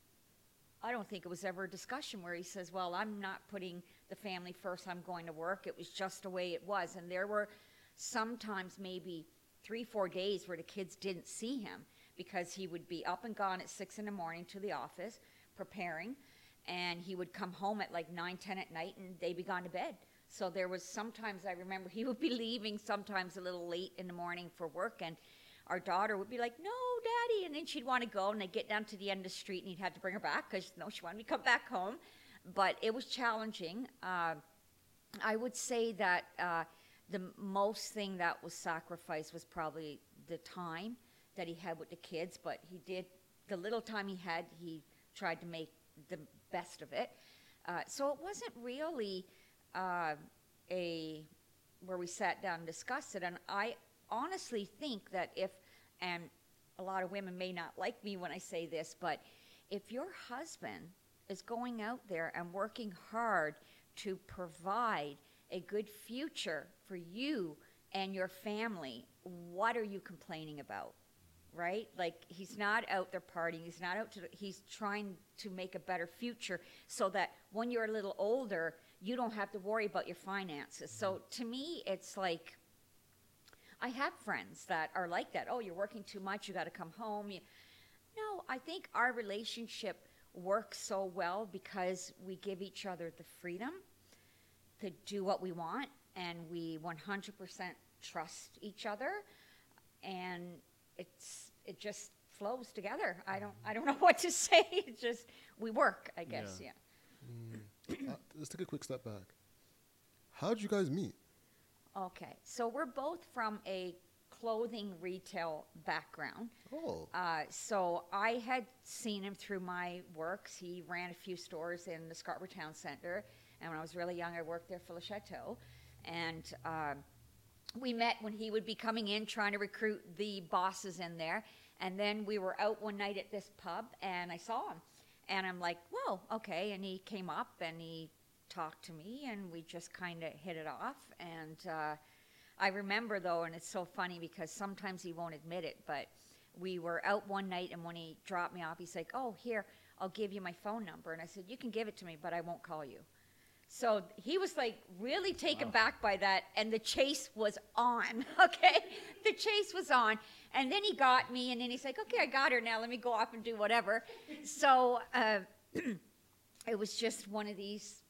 I don't think it was ever a discussion where he says, well, I'm not putting the family first, I'm going to work. It was just the way it was. And there were sometimes maybe three, four days where the kids didn't see him because he would be up and gone at six in the morning to the office preparing, and he would come home at like nine, ten at night, and they'd be gone to bed. So there was sometimes, I remember he would be leaving sometimes a little late in the morning for work, and our daughter would be like, no, Daddy, and then she'd want to go, and they'd get down to the end of the street, and he'd have to bring her back because, no, she wanted me to come back home. But it was challenging. Uh, I would say that uh, the most thing that was sacrificed was probably the time that he had with the kids, but he did, the little time he had, he tried to make the best of it. Uh, so it wasn't really uh, a, where we sat down and discussed it, and I honestly think that if, and a lot of women may not like me when I say this, but if your husband is going out there and working hard to provide a good future for you and your family, what are you complaining about? Right? Like, he's not out there partying. He's not out to, he's trying to make a better future so that when you're a little older, you don't have to worry about your finances. So to me, it's like, I have friends that are like that. Oh, you're working too much. You got to come home. You, no, I think our relationship works so well because we give each other the freedom to do what we want, and we one hundred percent trust each other, and it's it just flows together. I don't I don't know what to say. It just, we work, I guess. Yeah. yeah. Mm. Uh, let's take a quick step back. How did you guys meet? Okay, so we're both from a clothing retail background. Oh. Uh, so I had seen him through my works. He ran a few stores in the Scarborough Town Centre, and when I was really young, I worked there for Le Chateau. And uh, we met when he would be coming in trying to recruit the bosses in there. And then we were out one night at this pub, and I saw him. And I'm like, whoa, okay. And he came up, and he talked to me, and we just kind of hit it off. And uh, I remember, though, and it's so funny because sometimes he won't admit it, but we were out one night, and when he dropped me off, he's like, oh, here, I'll give you my phone number. And I said, you can give it to me, but I won't call you. So he was like really taken wow. back by that, and the chase was on, okay? The chase was on. And then he got me, and then he's like, okay, I got her now. Let me go off and do whatever. So uh, it was just one of these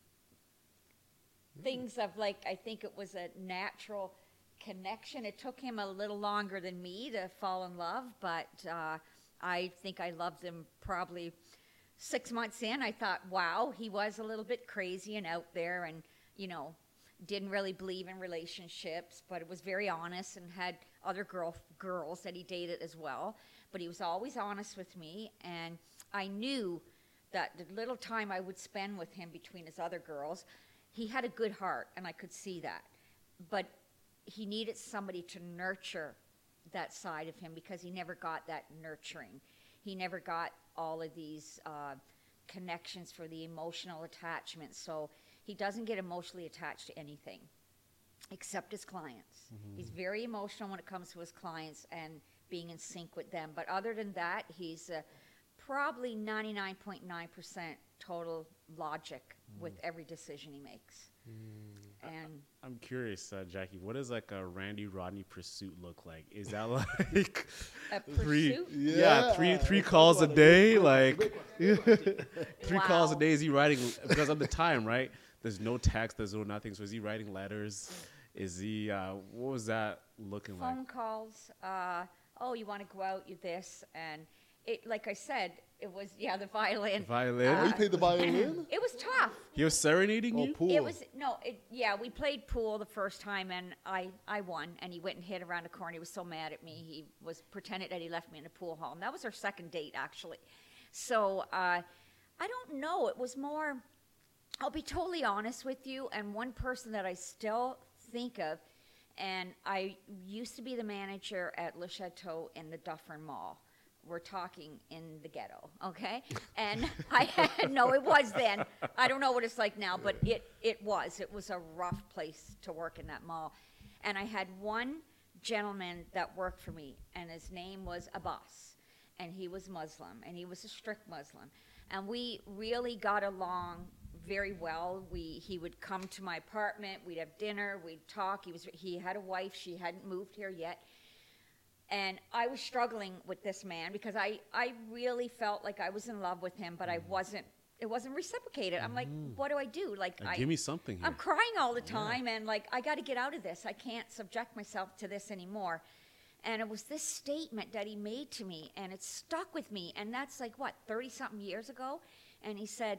things of, like, I think it was a natural connection. It took him a little longer than me to fall in love, but uh, I think I loved him probably six months in. I thought, wow, he was a little bit crazy and out there, and, you know, didn't really believe in relationships, but it was very honest and had other girl girls that he dated as well. But he was always honest with me, and I knew that the little time I would spend with him between his other girls, he had a good heart, and I could see that. But he needed somebody to nurture that side of him because he never got that nurturing. He never got all of these uh, connections for the emotional attachment. So he doesn't get emotionally attached to anything except his clients. Mm-hmm. He's very emotional when it comes to his clients and being in sync with them. But other than that, he's uh, probably ninety-nine point nine percent total logic mm. with every decision he makes. Mm. And I'm curious, uh, Jackie, what does like a Randy Rodney pursuit look like? Is that like a three? Pursuit? Yeah, yeah three three calls a day, like three wow. calls a day. Is he writing because of the time, right? There's no text, there's no nothing. So is he writing letters? Is he? Uh, what was that looking Phone like? Phone calls. Uh, oh, you want to go out? You this and it. Like I said, it was yeah the violin. Violin. Uh, oh, you played the violin? It was tough. He was serenading oh, you. Pool. It was no. It, yeah, we played pool the first time, and I I won. And he went and hid around the corner. He was so mad at me. He was pretended that he left me in the pool hall. And that was our second date actually. So uh, I don't know. It was more. I'll be totally honest with you, and one person that I still think of, and I used to be the manager at Le Chateau in the Dufferin Mall, were talking in the ghetto, okay? And I had, no, it was then. I don't know what it's like now, but it, it was. It was a rough place to work in that mall. And I had one gentleman that worked for me, and his name was Abbas, and he was Muslim, and he was a strict Muslim. And we really got along very well. We, he would come to my apartment, we'd have dinner, we'd talk. He was, he had a wife, she hadn't moved here yet. And I was struggling with this man because I, I really felt like I was in love with him, but I wasn't, it wasn't reciprocated. I'm like, what do I do? Like, Uh, I, give me something here. I'm crying all the time, and like, I got to get out of this. I can't subject myself to this anymore. And it was this statement that he made to me, and it stuck with me. And that's like, what, thirty-something years ago? And he said,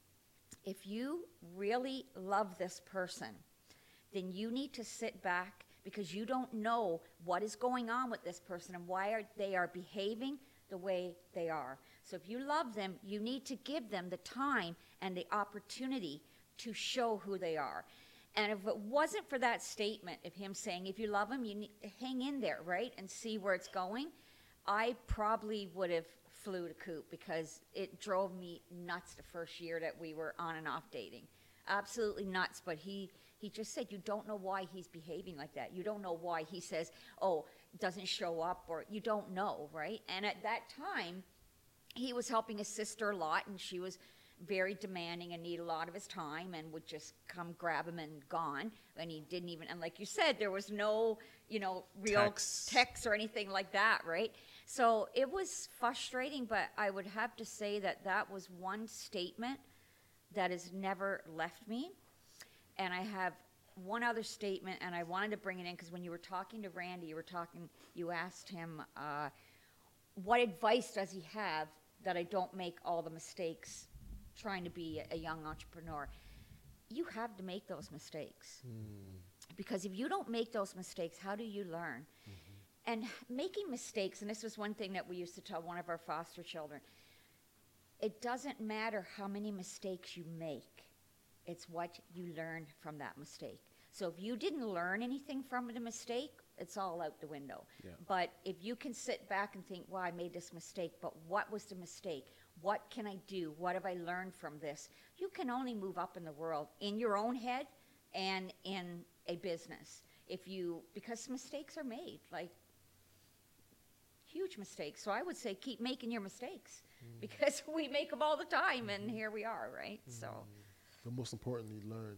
if you really love this person, then you need to sit back, because you don't know what is going on with this person and why are they are behaving the way they are. So if you love them, you need to give them the time and the opportunity to show who they are. And if it wasn't for that statement of him saying, if you love them, you need, hang in there, right, and see where it's going, I probably would have flew to coop, because it drove me nuts the first year that we were on and off dating. Absolutely nuts. But he, he just said, you don't know why he's behaving like that. You don't know why he says, oh, doesn't show up, or you don't know, right? And at that time, he was helping his sister a lot, and she was very demanding and needed a lot of his time, and would just come grab him and gone. And he didn't even, and like you said, there was no, you know, real Text. text or anything like that, right? So it was frustrating, but I would have to say that that was one statement that has never left me. And I have one other statement, and I wanted to bring it in because when you were talking to Randy, you were talking, you asked him, uh, what advice does he have that I don't make all the mistakes trying to be a young entrepreneur? You have to make those mistakes. Mm. Because if you don't make those mistakes, how do you learn? Mm-hmm. And making mistakes, and this was one thing that we used to tell one of our foster children, it doesn't matter how many mistakes you make. It's what you learn from that mistake. So if you didn't learn anything from the mistake, it's all out the window. Yeah. But if you can sit back and think, well, I made this mistake, but what was the mistake? What can I do? What have I learned from this? You can only move up in the world in your own head and in a business. If you, because mistakes are made, like huge mistakes. So I would say keep making your mistakes, mm. because we make them all the time, and here we are, right? Mm. So. But most importantly, learn.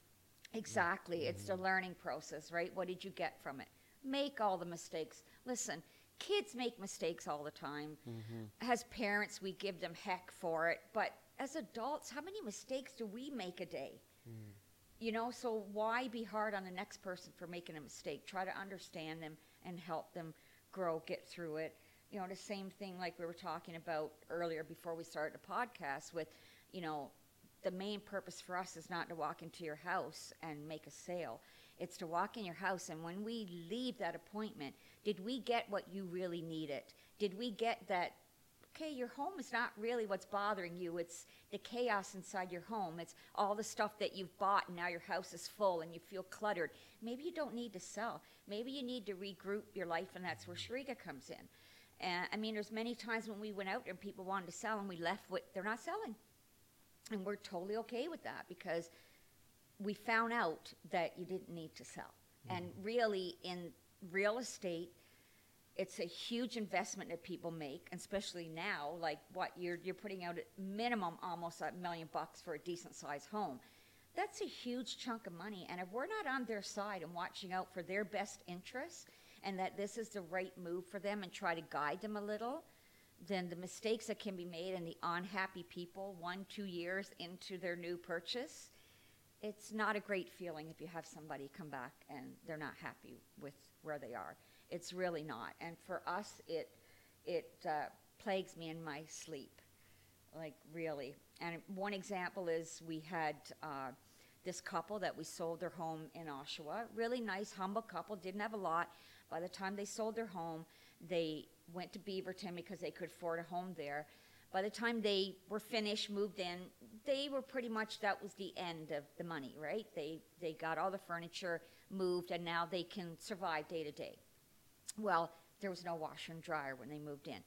Exactly. Mm-hmm. It's the learning process, right? What did you get from it? Make all the mistakes. Listen, kids make mistakes all the time. Mm-hmm. As parents, we give them heck for it. But as adults, how many mistakes do we make a day? Mm. You know, so why be hard on the next person for making a mistake? Try to understand them and help them grow, get through it. You know, the same thing like we were talking about earlier before we started the podcast with, you know, the main purpose for us is not to walk into your house and make a sale. It's to walk in your house, and when we leave that appointment, did we get what you really needed? Did we get that, okay, your home is not really what's bothering you. It's the chaos inside your home. It's all the stuff that you've bought, and now your house is full and you feel cluttered. Maybe you don't need to sell. Maybe you need to regroup your life, and that's where Shrika comes in. And I mean, there's many times when we went out there and people wanted to sell, and we left with, they're not selling. And we're totally okay with that, because we found out that you didn't need to sell. Mm. And really, in real estate, it's a huge investment that people make, especially now. Like, what, you're you're putting out at minimum almost a million bucks for a decent-sized home. That's a huge chunk of money. And if we're not on their side and watching out for their best interests, and that this is the right move for them, and try to guide them a little, then the mistakes that can be made and the unhappy people one, two years into their new purchase, it's not a great feeling if you have somebody come back and they're not happy with where they are. It's really not. And for us, it it uh, plagues me in my sleep, like really. And one example is we had uh, this couple that we sold their home in Oshawa. Really nice, humble couple, didn't have a lot. By the time they sold their home, they went to Beaverton because they could afford a home there. By the time they were finished, moved in, they were pretty much, that was the end of the money, right? They they got all the furniture moved, and now they can survive day to day. Well, there was no washer and dryer when they moved in.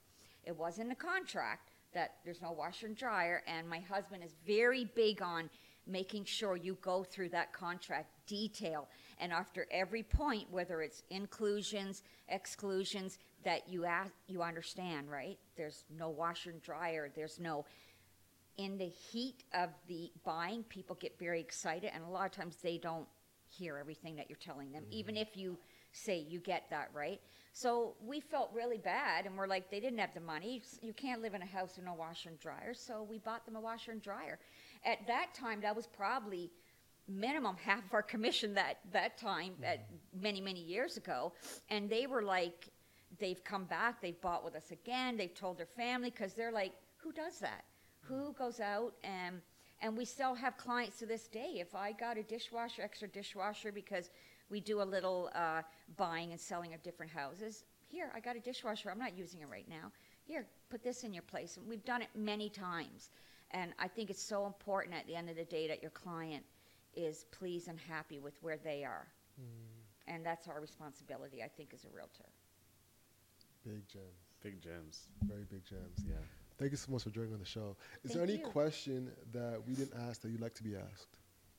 It was in the contract that there's no washer and dryer, and my husband is very big on making sure you go through that contract detail, and after every point, whether it's inclusions, exclusions, that you ask, you understand, right? There's no washer and dryer, there's no, in the heat of the buying, people get very excited, and a lot of times they don't hear everything that you're telling them, mm-hmm. even if you say you get that, right? So we felt really bad, and we're like, they didn't have the money. You can't live in a house with no washer and dryer, so we bought them a washer and dryer. At that time, that was probably minimum half of our commission that, that time, mm-hmm. at many, many years ago, and they were like, they've come back, they've bought with us again, they've told their family, because they're like, who does that? Mm-hmm. Who goes out and... And we still have clients to this day. If I got a dishwasher, extra dishwasher, because we do a little uh, buying and selling of different houses, here, I got a dishwasher. I'm not using it right now. Here, put this in your place. And we've done it many times. And I think it's so important at the end of the day that your client is pleased and happy with where they are. Mm. And that's our responsibility, I think, as a realtor. Big gems. Big gems. Very big gems. Yeah. Thank you so much for joining on the show. Is Thank there any you. question that we didn't ask that you'd like to be asked?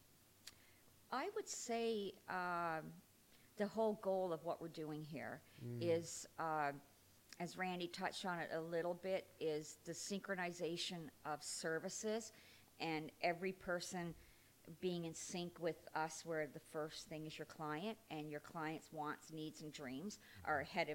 I would say um, the whole goal of what we're doing here mm. is, uh, as Randy touched on it a little bit, is the synchronization of services and every person being in sync with us, where the first thing is your client, and your client's wants, needs, and dreams are ahead of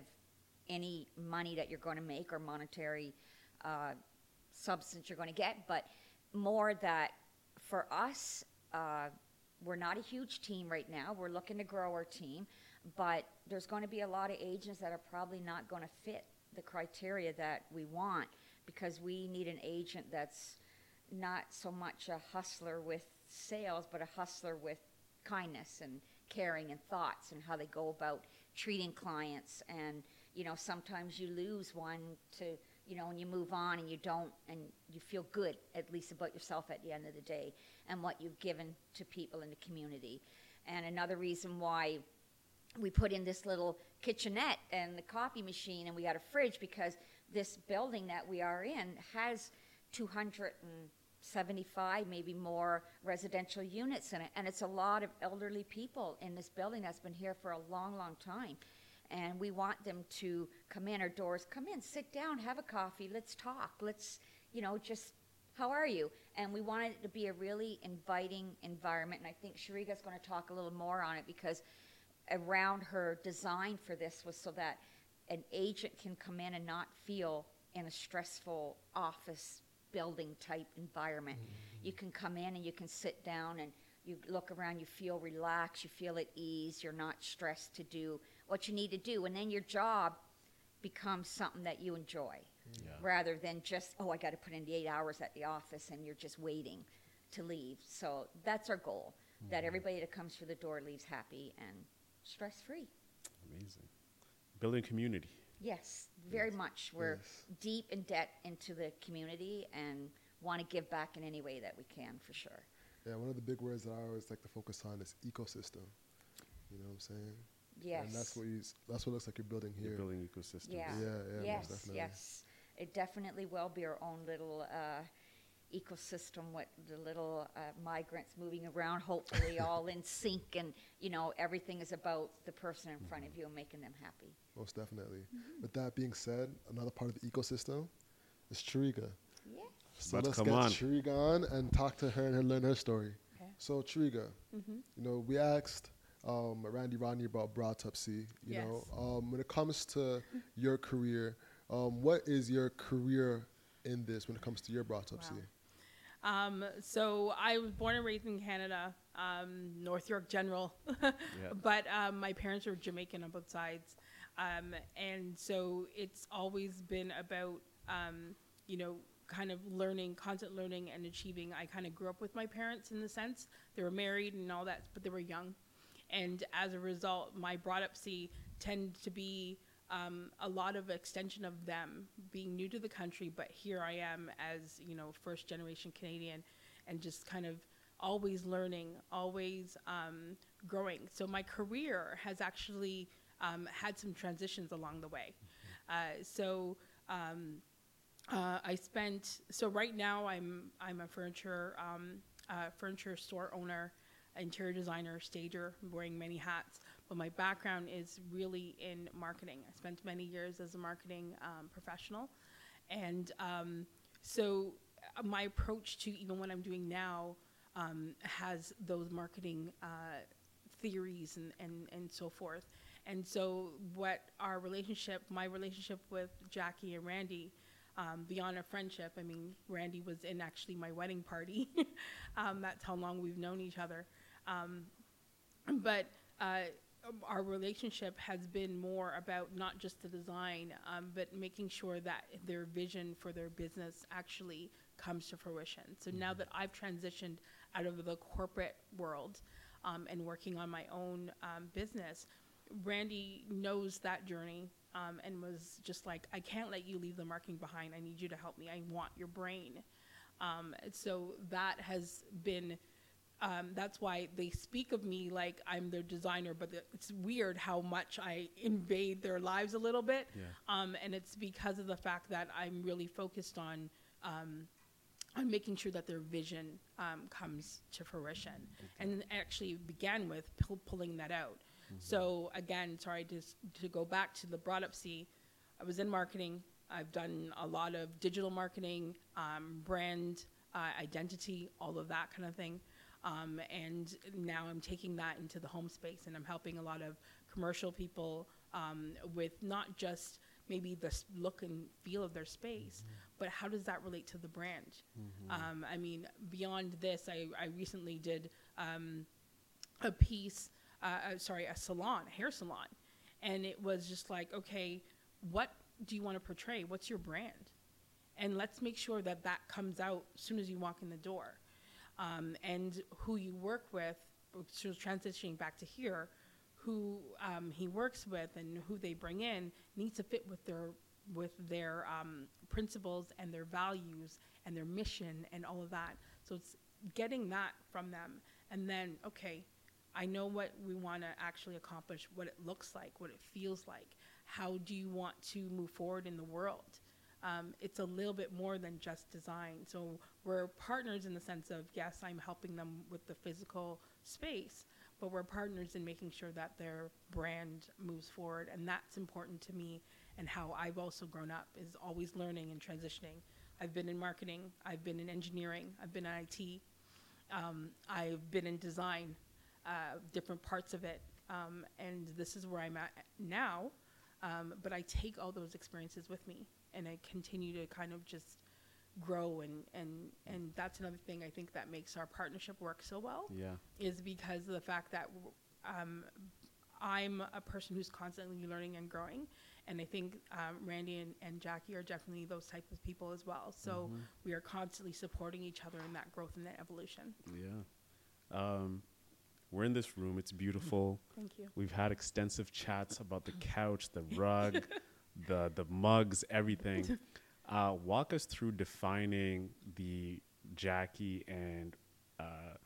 any money that you're going to make or monetary Uh, substance you're going to get, but more that for us, uh, we're not a huge team right now. We're looking to grow our team, but there's going to be a lot of agents that are probably not going to fit the criteria that we want, because we need an agent that's not so much a hustler with sales, but a hustler with kindness and caring and thoughts and how they go about treating clients. And, you know, sometimes you lose one to, you know, and you move on and you don't, and you feel good, at least about yourself at the end of the day, and what you've given to people in the community. And another reason why we put in this little kitchenette and the coffee machine, and we got a fridge, because this building that we are in has two hundred seventy-five, maybe more, residential units in it. And it's a lot of elderly people in this building that's been here for a long, long time. And we want them to come in, our doors, come in, sit down, have a coffee, let's talk, let's, you know, just, how are you? And we wanted it to be a really inviting environment. And I think Sharika's going to talk a little more on it, because around her design for this was so that an agent can come in and not feel in a stressful office building type environment. Mm-hmm. You can come in and you can sit down and you look around, you feel relaxed, you feel at ease, you're not stressed to do what you need to do, and then your job becomes something that you enjoy, yeah. rather than just, oh, I got to put in the eight hours at the office and you're just waiting to leave. So that's our goal, mm-hmm. that everybody that comes through the door leaves happy and stress-free. Amazing. Building community. Yes, very yes. much. We're yes. deep in debt into the community and want to give back in any way that we can, for sure. Yeah, one of the big words that I always like to focus on is ecosystem. You know what I'm saying? Yes. And that's what you, that's what it looks like you're building here. You're building ecosystems. Yeah. Yeah, yeah, yes, most definitely. yes. It definitely will be our own little uh, ecosystem with the little uh, migrants moving around, hopefully all in sync, and, you know, everything is about the person in front of you and making them happy. Most definitely. Mm-hmm. With that being said, another part of the ecosystem is Chariga. Yeah. So Let's let's come get on. Chariga on and talk to her and her, learn her story. Okay. So Chariga, Mm-hmm. you know, we asked um, Randy Rodney about Broadtopsy. You Yes. know, um, when it comes to your career, um, what is your career in this when it comes to your Broadtopsy? Wow. Um, so I was born and raised in Canada, um, North York General, Yeah. but um, my parents are Jamaican on both sides. Um, and so it's always been about, um, you know, kind of learning, constant learning and achieving. I kind of grew up with my parents in the sense they were married and all that, but they were young. And as a result, my Broadtopsy tend to be um, a lot of extension of them being new to the country, but here I am as, you know, first generation Canadian, and just kind of always learning, always um, growing. So my career has actually um, had some transitions along the way. Uh, so um, Uh, I spent so right now I'm I'm a furniture um, uh, furniture store owner, interior designer, stager, wearing many hats. But my background is really in marketing. I spent many years as a marketing um, professional, and um, so uh, my approach to even what I'm doing now um, has those marketing uh, theories and, and, and so forth. And so what our relationship, my relationship with Jackie and Randy, um, beyond a friendship, I mean, Randy was in actually my wedding party. um, that's how long we've known each other. Um, but uh, our relationship has been more about not just the design, um, but making sure that their vision for their business actually comes to fruition. So now that I've transitioned out of the corporate world um, and working on my own um, business, Randy knows that journey um, and was just like, I can't let you leave the marketing behind. I need you to help me. I want your brain. Um, so that has been, um, that's why they speak of me like I'm their designer, but it's weird how much I invade their lives a little bit. Yeah. Um, and it's because of the fact that I'm really focused on um, on making sure that their vision um, comes to fruition. Okay. And actually began with pull, pulling that out. Mm-hmm. So again, sorry, just to go back to the brought up C, I was in marketing. I've done a lot of digital marketing, um, brand uh, identity, all of that kind of thing. Um, and now I'm taking that into the home space, and I'm helping a lot of commercial people um, with not just maybe the look and feel of their space, mm-hmm. but how does that relate to the brand? Mm-hmm. Um, I mean, beyond this, I, I recently did um, a piece, uh, uh, sorry, a salon, a hair salon. And it was just like, okay, what do you want to portray? What's your brand? And let's make sure that that comes out as soon as you walk in the door. Um, and who you work with, so transitioning back to here, who um, he works with and who they bring in needs to fit with their with their um, principles and their values and their mission and all of that. So it's getting that from them. And then, okay, I know what we want to actually accomplish, what it looks like, what it feels like. How do you want to move forward in the world? Um, it's a little bit more than just design. So we're partners in the sense of, yes, I'm helping them with the physical space, but we're partners in making sure that their brand moves forward. And that's important to me, and how I've also grown up is always learning and transitioning. I've been in marketing, I've been in engineering, I've been in I T, um, I've been in design, uh, different parts of it. Um, and this is where I'm at now. Um, but I take all those experiences with me, and I continue to kind of just grow, and, and, and that's another thing I think that makes our partnership work so well. Yeah. Is because of the fact that um, I'm a person who's constantly learning and growing, and I think um, Randy and, and Jackie are definitely those types of people as well. So mm-hmm. we are constantly supporting each other in that growth and that evolution. Yeah. Um, We're in this room. It's beautiful. Thank you. We've had extensive chats about the couch, the rug, the the mugs, everything. Uh, walk us through defining the Jackie and uh,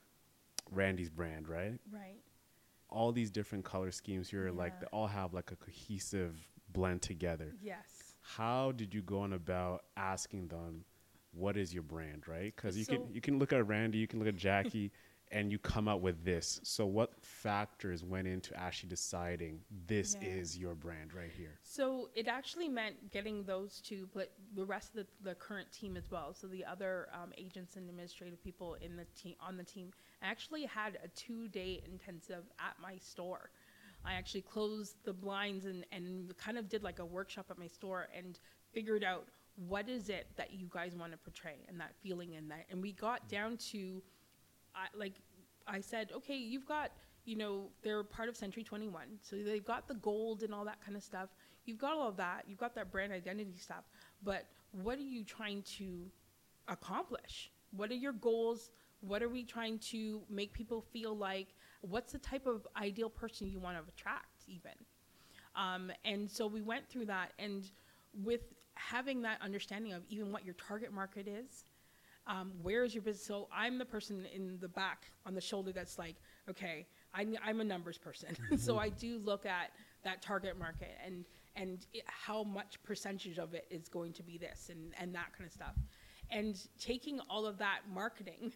Randy's brand, right? Right. All these different color schemes here, Yeah. like they all have like a cohesive blend together. Yes. How did you go on about asking them, what is your brand, right? Because you So- can you can look at Randy, you can look at Jackie, and you come out with this. So what factors went into actually deciding this Yeah. is your brand right here? So it actually meant getting those two, but the rest of the, the current team as well. So the other um, agents and administrative people in the team on the team actually had a two-day intensive at my store. I actually closed the blinds and, and kind of did like a workshop at my store and figured out what is it that you guys want to portray, and that feeling in that. And we got down to, I, like I said, okay, you've got, you know, they're part of Century twenty-one. So they've got the gold and all that kind of stuff. You've got all of that. You've got that brand identity stuff. But what are you trying to accomplish? What are your goals? What are we trying to make people feel like? What's the type of ideal person you want to attract even? Um, and so we went through that. And with having that understanding of even what your target market is, Um, where is your business? So I'm the person in the back on the shoulder that's like, okay, I, I'm a numbers person. Mm-hmm. So I do look at that target market and and it, how much percentage of it is going to be this and and that kind of stuff, and taking all of that marketing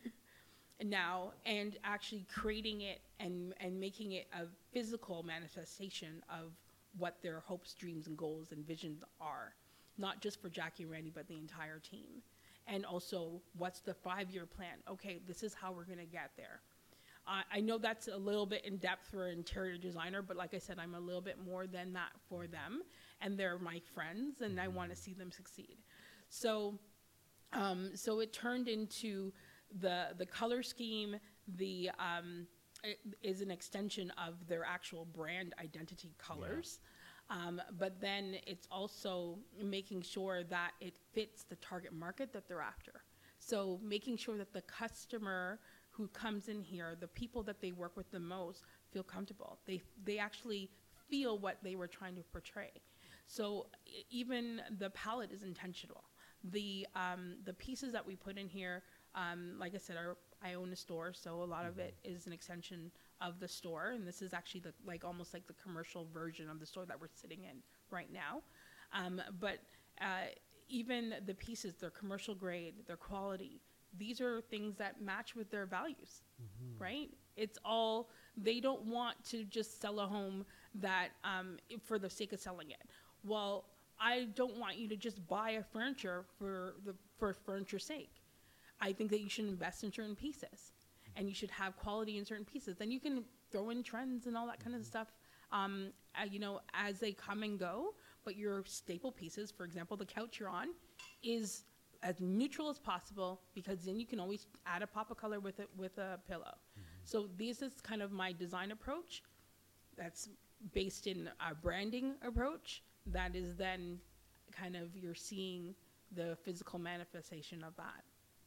now and actually creating it and and making it a physical manifestation of what their hopes, dreams, and goals and visions are, not just for Jackie and Randy, but the entire team. And also, what's the five-year plan? Okay, this is how we're going to get there. Uh, I know that's a little bit in depth for an interior designer, but like I said, I'm a little bit more than that for them, and they're my friends, and I want to see them succeed. So, um, so it turned into the the color scheme. The um, it is an extension of their actual brand identity colors. Yeah. Um, but then it's also making sure that it fits the target market that they're after. So making sure that the customer who comes in here, the people that they work with the most, feel comfortable. They they actually feel what they were trying to portray. So even the palette is intentional. The um, the pieces that we put in here, um, like I said, are, I own a store, so a lot mm-hmm. of it is an extension of the store, and this is actually the like almost like the commercial version of the store that we're sitting in right now. Um, but uh, even the pieces, they're commercial grade, their quality. These are things that match with their values, mm-hmm. right? It's all, they don't want to just sell a home that um, for the sake of selling it. Well, I don't want you to just buy a furniture for the for furniture's sake. I think that you should invest in certain pieces, and you should have quality in certain pieces. Then you can throw in trends and all that kind of stuff, um, uh, you know, as they come and go. But your staple pieces, for example, the couch you're on, is as neutral as possible, because then you can always add a pop of color with it with a pillow. Mm-hmm. So this is kind of my design approach. That's based in a branding approach. That is then kind of you're seeing the physical manifestation of that.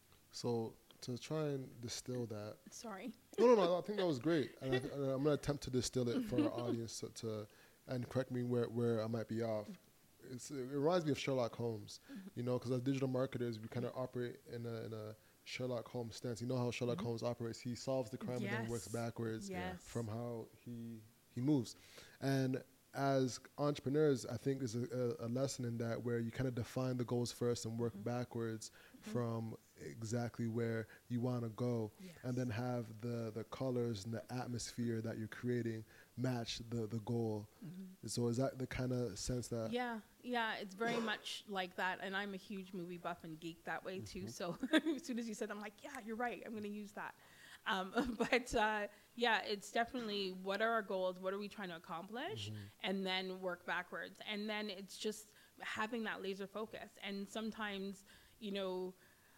So to try and distill that. Sorry. No, no, no. I think that was great, and, I, and I'm going to attempt to distill it for our audience to, to, and correct me where, where I might be off. It's, it reminds me of Sherlock Holmes, mm-hmm. you know, because as digital marketers, we kind of operate in a, in a Sherlock Holmes stance. You know how Sherlock mm-hmm. Holmes operates. He solves the crime yes. and then works backwards yes. from how he he moves. And as entrepreneurs, I think there's a, a, a lesson in that where you kind of define the goals first and work mm-hmm. backwards mm-hmm. from exactly where you want to go, yes. and then have the, the colors and the atmosphere that you're creating match the, the goal. Mm-hmm. So is that the kind of sense that... Yeah, yeah, it's very much like that. And I'm a huge movie buff and geek that way mm-hmm. too. So as soon as you said, I'm like, yeah, you're right. I'm going to use that. Um, but uh, yeah, it's definitely what are our goals? What are we trying to accomplish? Mm-hmm. And then work backwards. And then it's just having that laser focus. And sometimes, you know,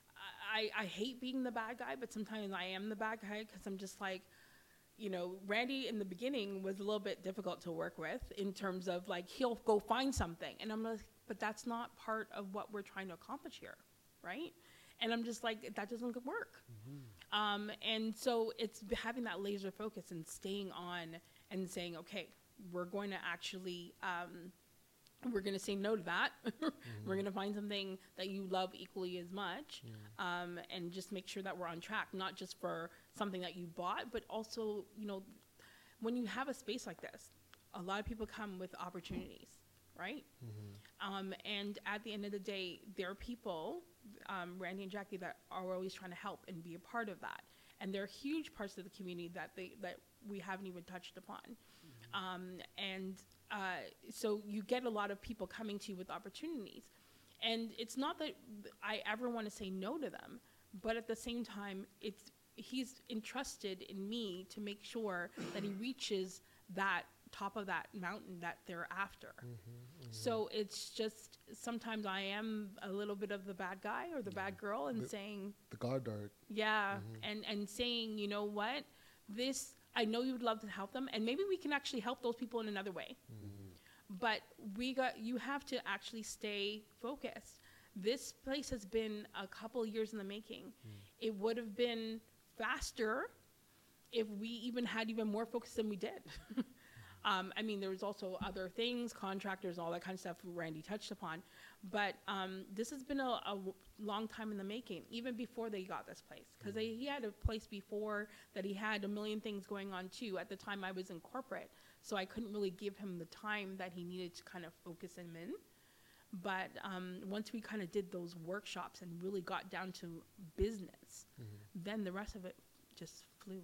I, I hate being the bad guy, but sometimes I am the bad guy because I'm just like, you know, Randy in the beginning was a little bit difficult to work with in terms of like, he'll go find something. And I'm like, but that's not part of what we're trying to accomplish here, right? And I'm just like, that doesn't work. Mm-hmm. Um, and so it's having that laser focus and staying on and saying, okay, we're going to actually, um, we're going to say no to that. mm-hmm. We're going to find something that you love equally as much, mm-hmm. um, and just make sure that we're on track, not just for something that you bought, but also, you know, when you have a space like this, a lot of people come with opportunities, right? Mm-hmm. Um, and at the end of the day, there are people, um, Randy and Jackie, that are always trying to help and be a part of that. And there are huge parts of the community that they that we haven't even touched upon. Mm-hmm. Um, and uh, so you get a lot of people coming to you with opportunities. And it's not that I ever want to say no to them, but at the same time, it's he's entrusted in me to make sure that he reaches that top of that mountain that they're after. Mm-hmm, mm-hmm. So it's just sometimes I am a little bit of the bad guy or the yeah. bad girl and the, saying the guard dog. Yeah, mm-hmm. and and saying, you know what, this I know you would love to help them, and maybe we can actually help those people in another way. Mm-hmm. But we got you have to actually stay focused. This place has been a couple years in the making. Mm. It would have been faster if we even had even more focus than we did. Um, I mean, there was also other things, contractors, all that kind of stuff Randy touched upon. But um, this has been a, a long time in the making, even before they got this place. Because he had a place before that he had a million things going on, too. At the time, I was in corporate. So I couldn't really give him the time that he needed to kind of focus him in. But um, once we kind of did those workshops and really got down to business, Mm-hmm. then the rest of it just flew.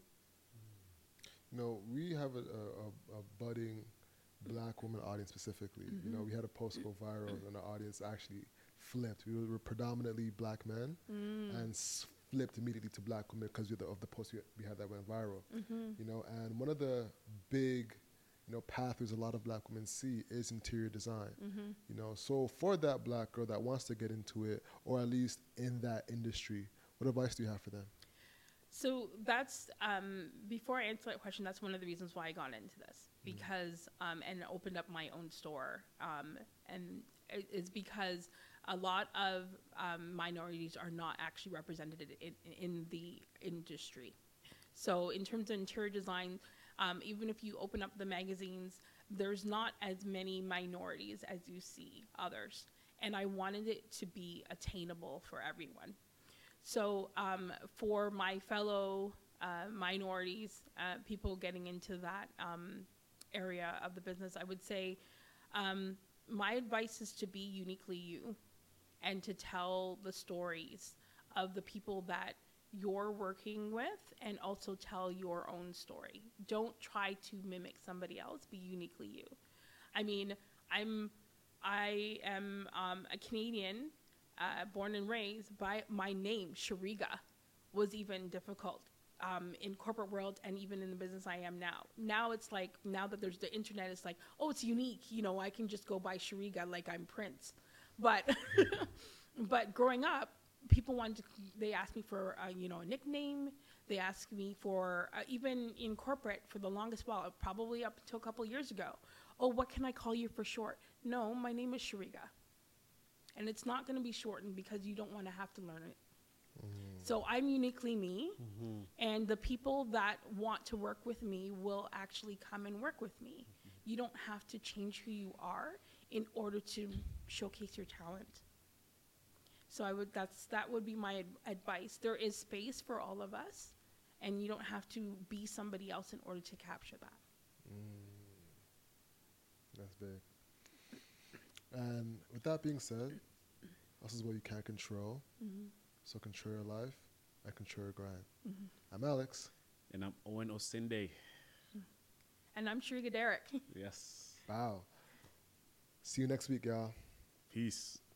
You know, we have a, a, a, a budding black woman audience specifically. Mm-hmm. You know, we had a post go viral and the audience actually flipped. We were predominantly black men Mm. and s- flipped immediately to black women because of the, of the post we, we had that went viral. Mm-hmm. You know, and one of the big, you know, pathways a lot of black women see is interior design. Mm-hmm. You know, so for that black girl that wants to get into it, or at least in that industry, what advice do you have for them? So that's, um, before I answer that question, that's one of the reasons why I got into this, because, um, and opened up my own store. Um, and it, it's because a lot of um, minorities are not actually represented in, in the industry. So in terms of interior design, um, even if you open up the magazines, there's not as many minorities as you see others. And I wanted it to be attainable for everyone. So um, for my fellow uh, minorities, uh, people getting into that um, area of the business, I would say um, my advice is to be uniquely you and to tell the stories of the people that you're working with and also tell your own story. Don't try to mimic somebody else, be uniquely you. I mean, I'm, I am um, a Canadian, Uh, born and raised, by my name, Shariga, was even difficult um, in corporate world and even in the business I am now. Now it's like, now that there's the internet, it's like, oh, it's unique. You know, I can just go by Shariga like I'm Prince. But, but growing up, people wanted to, they asked me for, uh, you know, a nickname. They asked me for, uh, even in corporate for the longest while, probably up until a couple of years ago, oh, what can I call you for short? No, my name is Shariga. And it's not going to be shortened because you don't want to have to learn it. Mm. So I'm uniquely me, mm-hmm. and the people that want to work with me will actually come and work with me. Mm-hmm. You don't have to change who you are in order to showcase your talent. So I would that's that would be my ad- advice. There is space for all of us, and you don't have to be somebody else in order to capture that. Mm. That's big. And with that being said, this is what you can't control. Mm-hmm. So control your life and control your grind. Mm-hmm. I'm Alex. And I'm Owen Osinde. And I'm Shariga Derek. Yes. Wow. See you next week, y'all. Peace.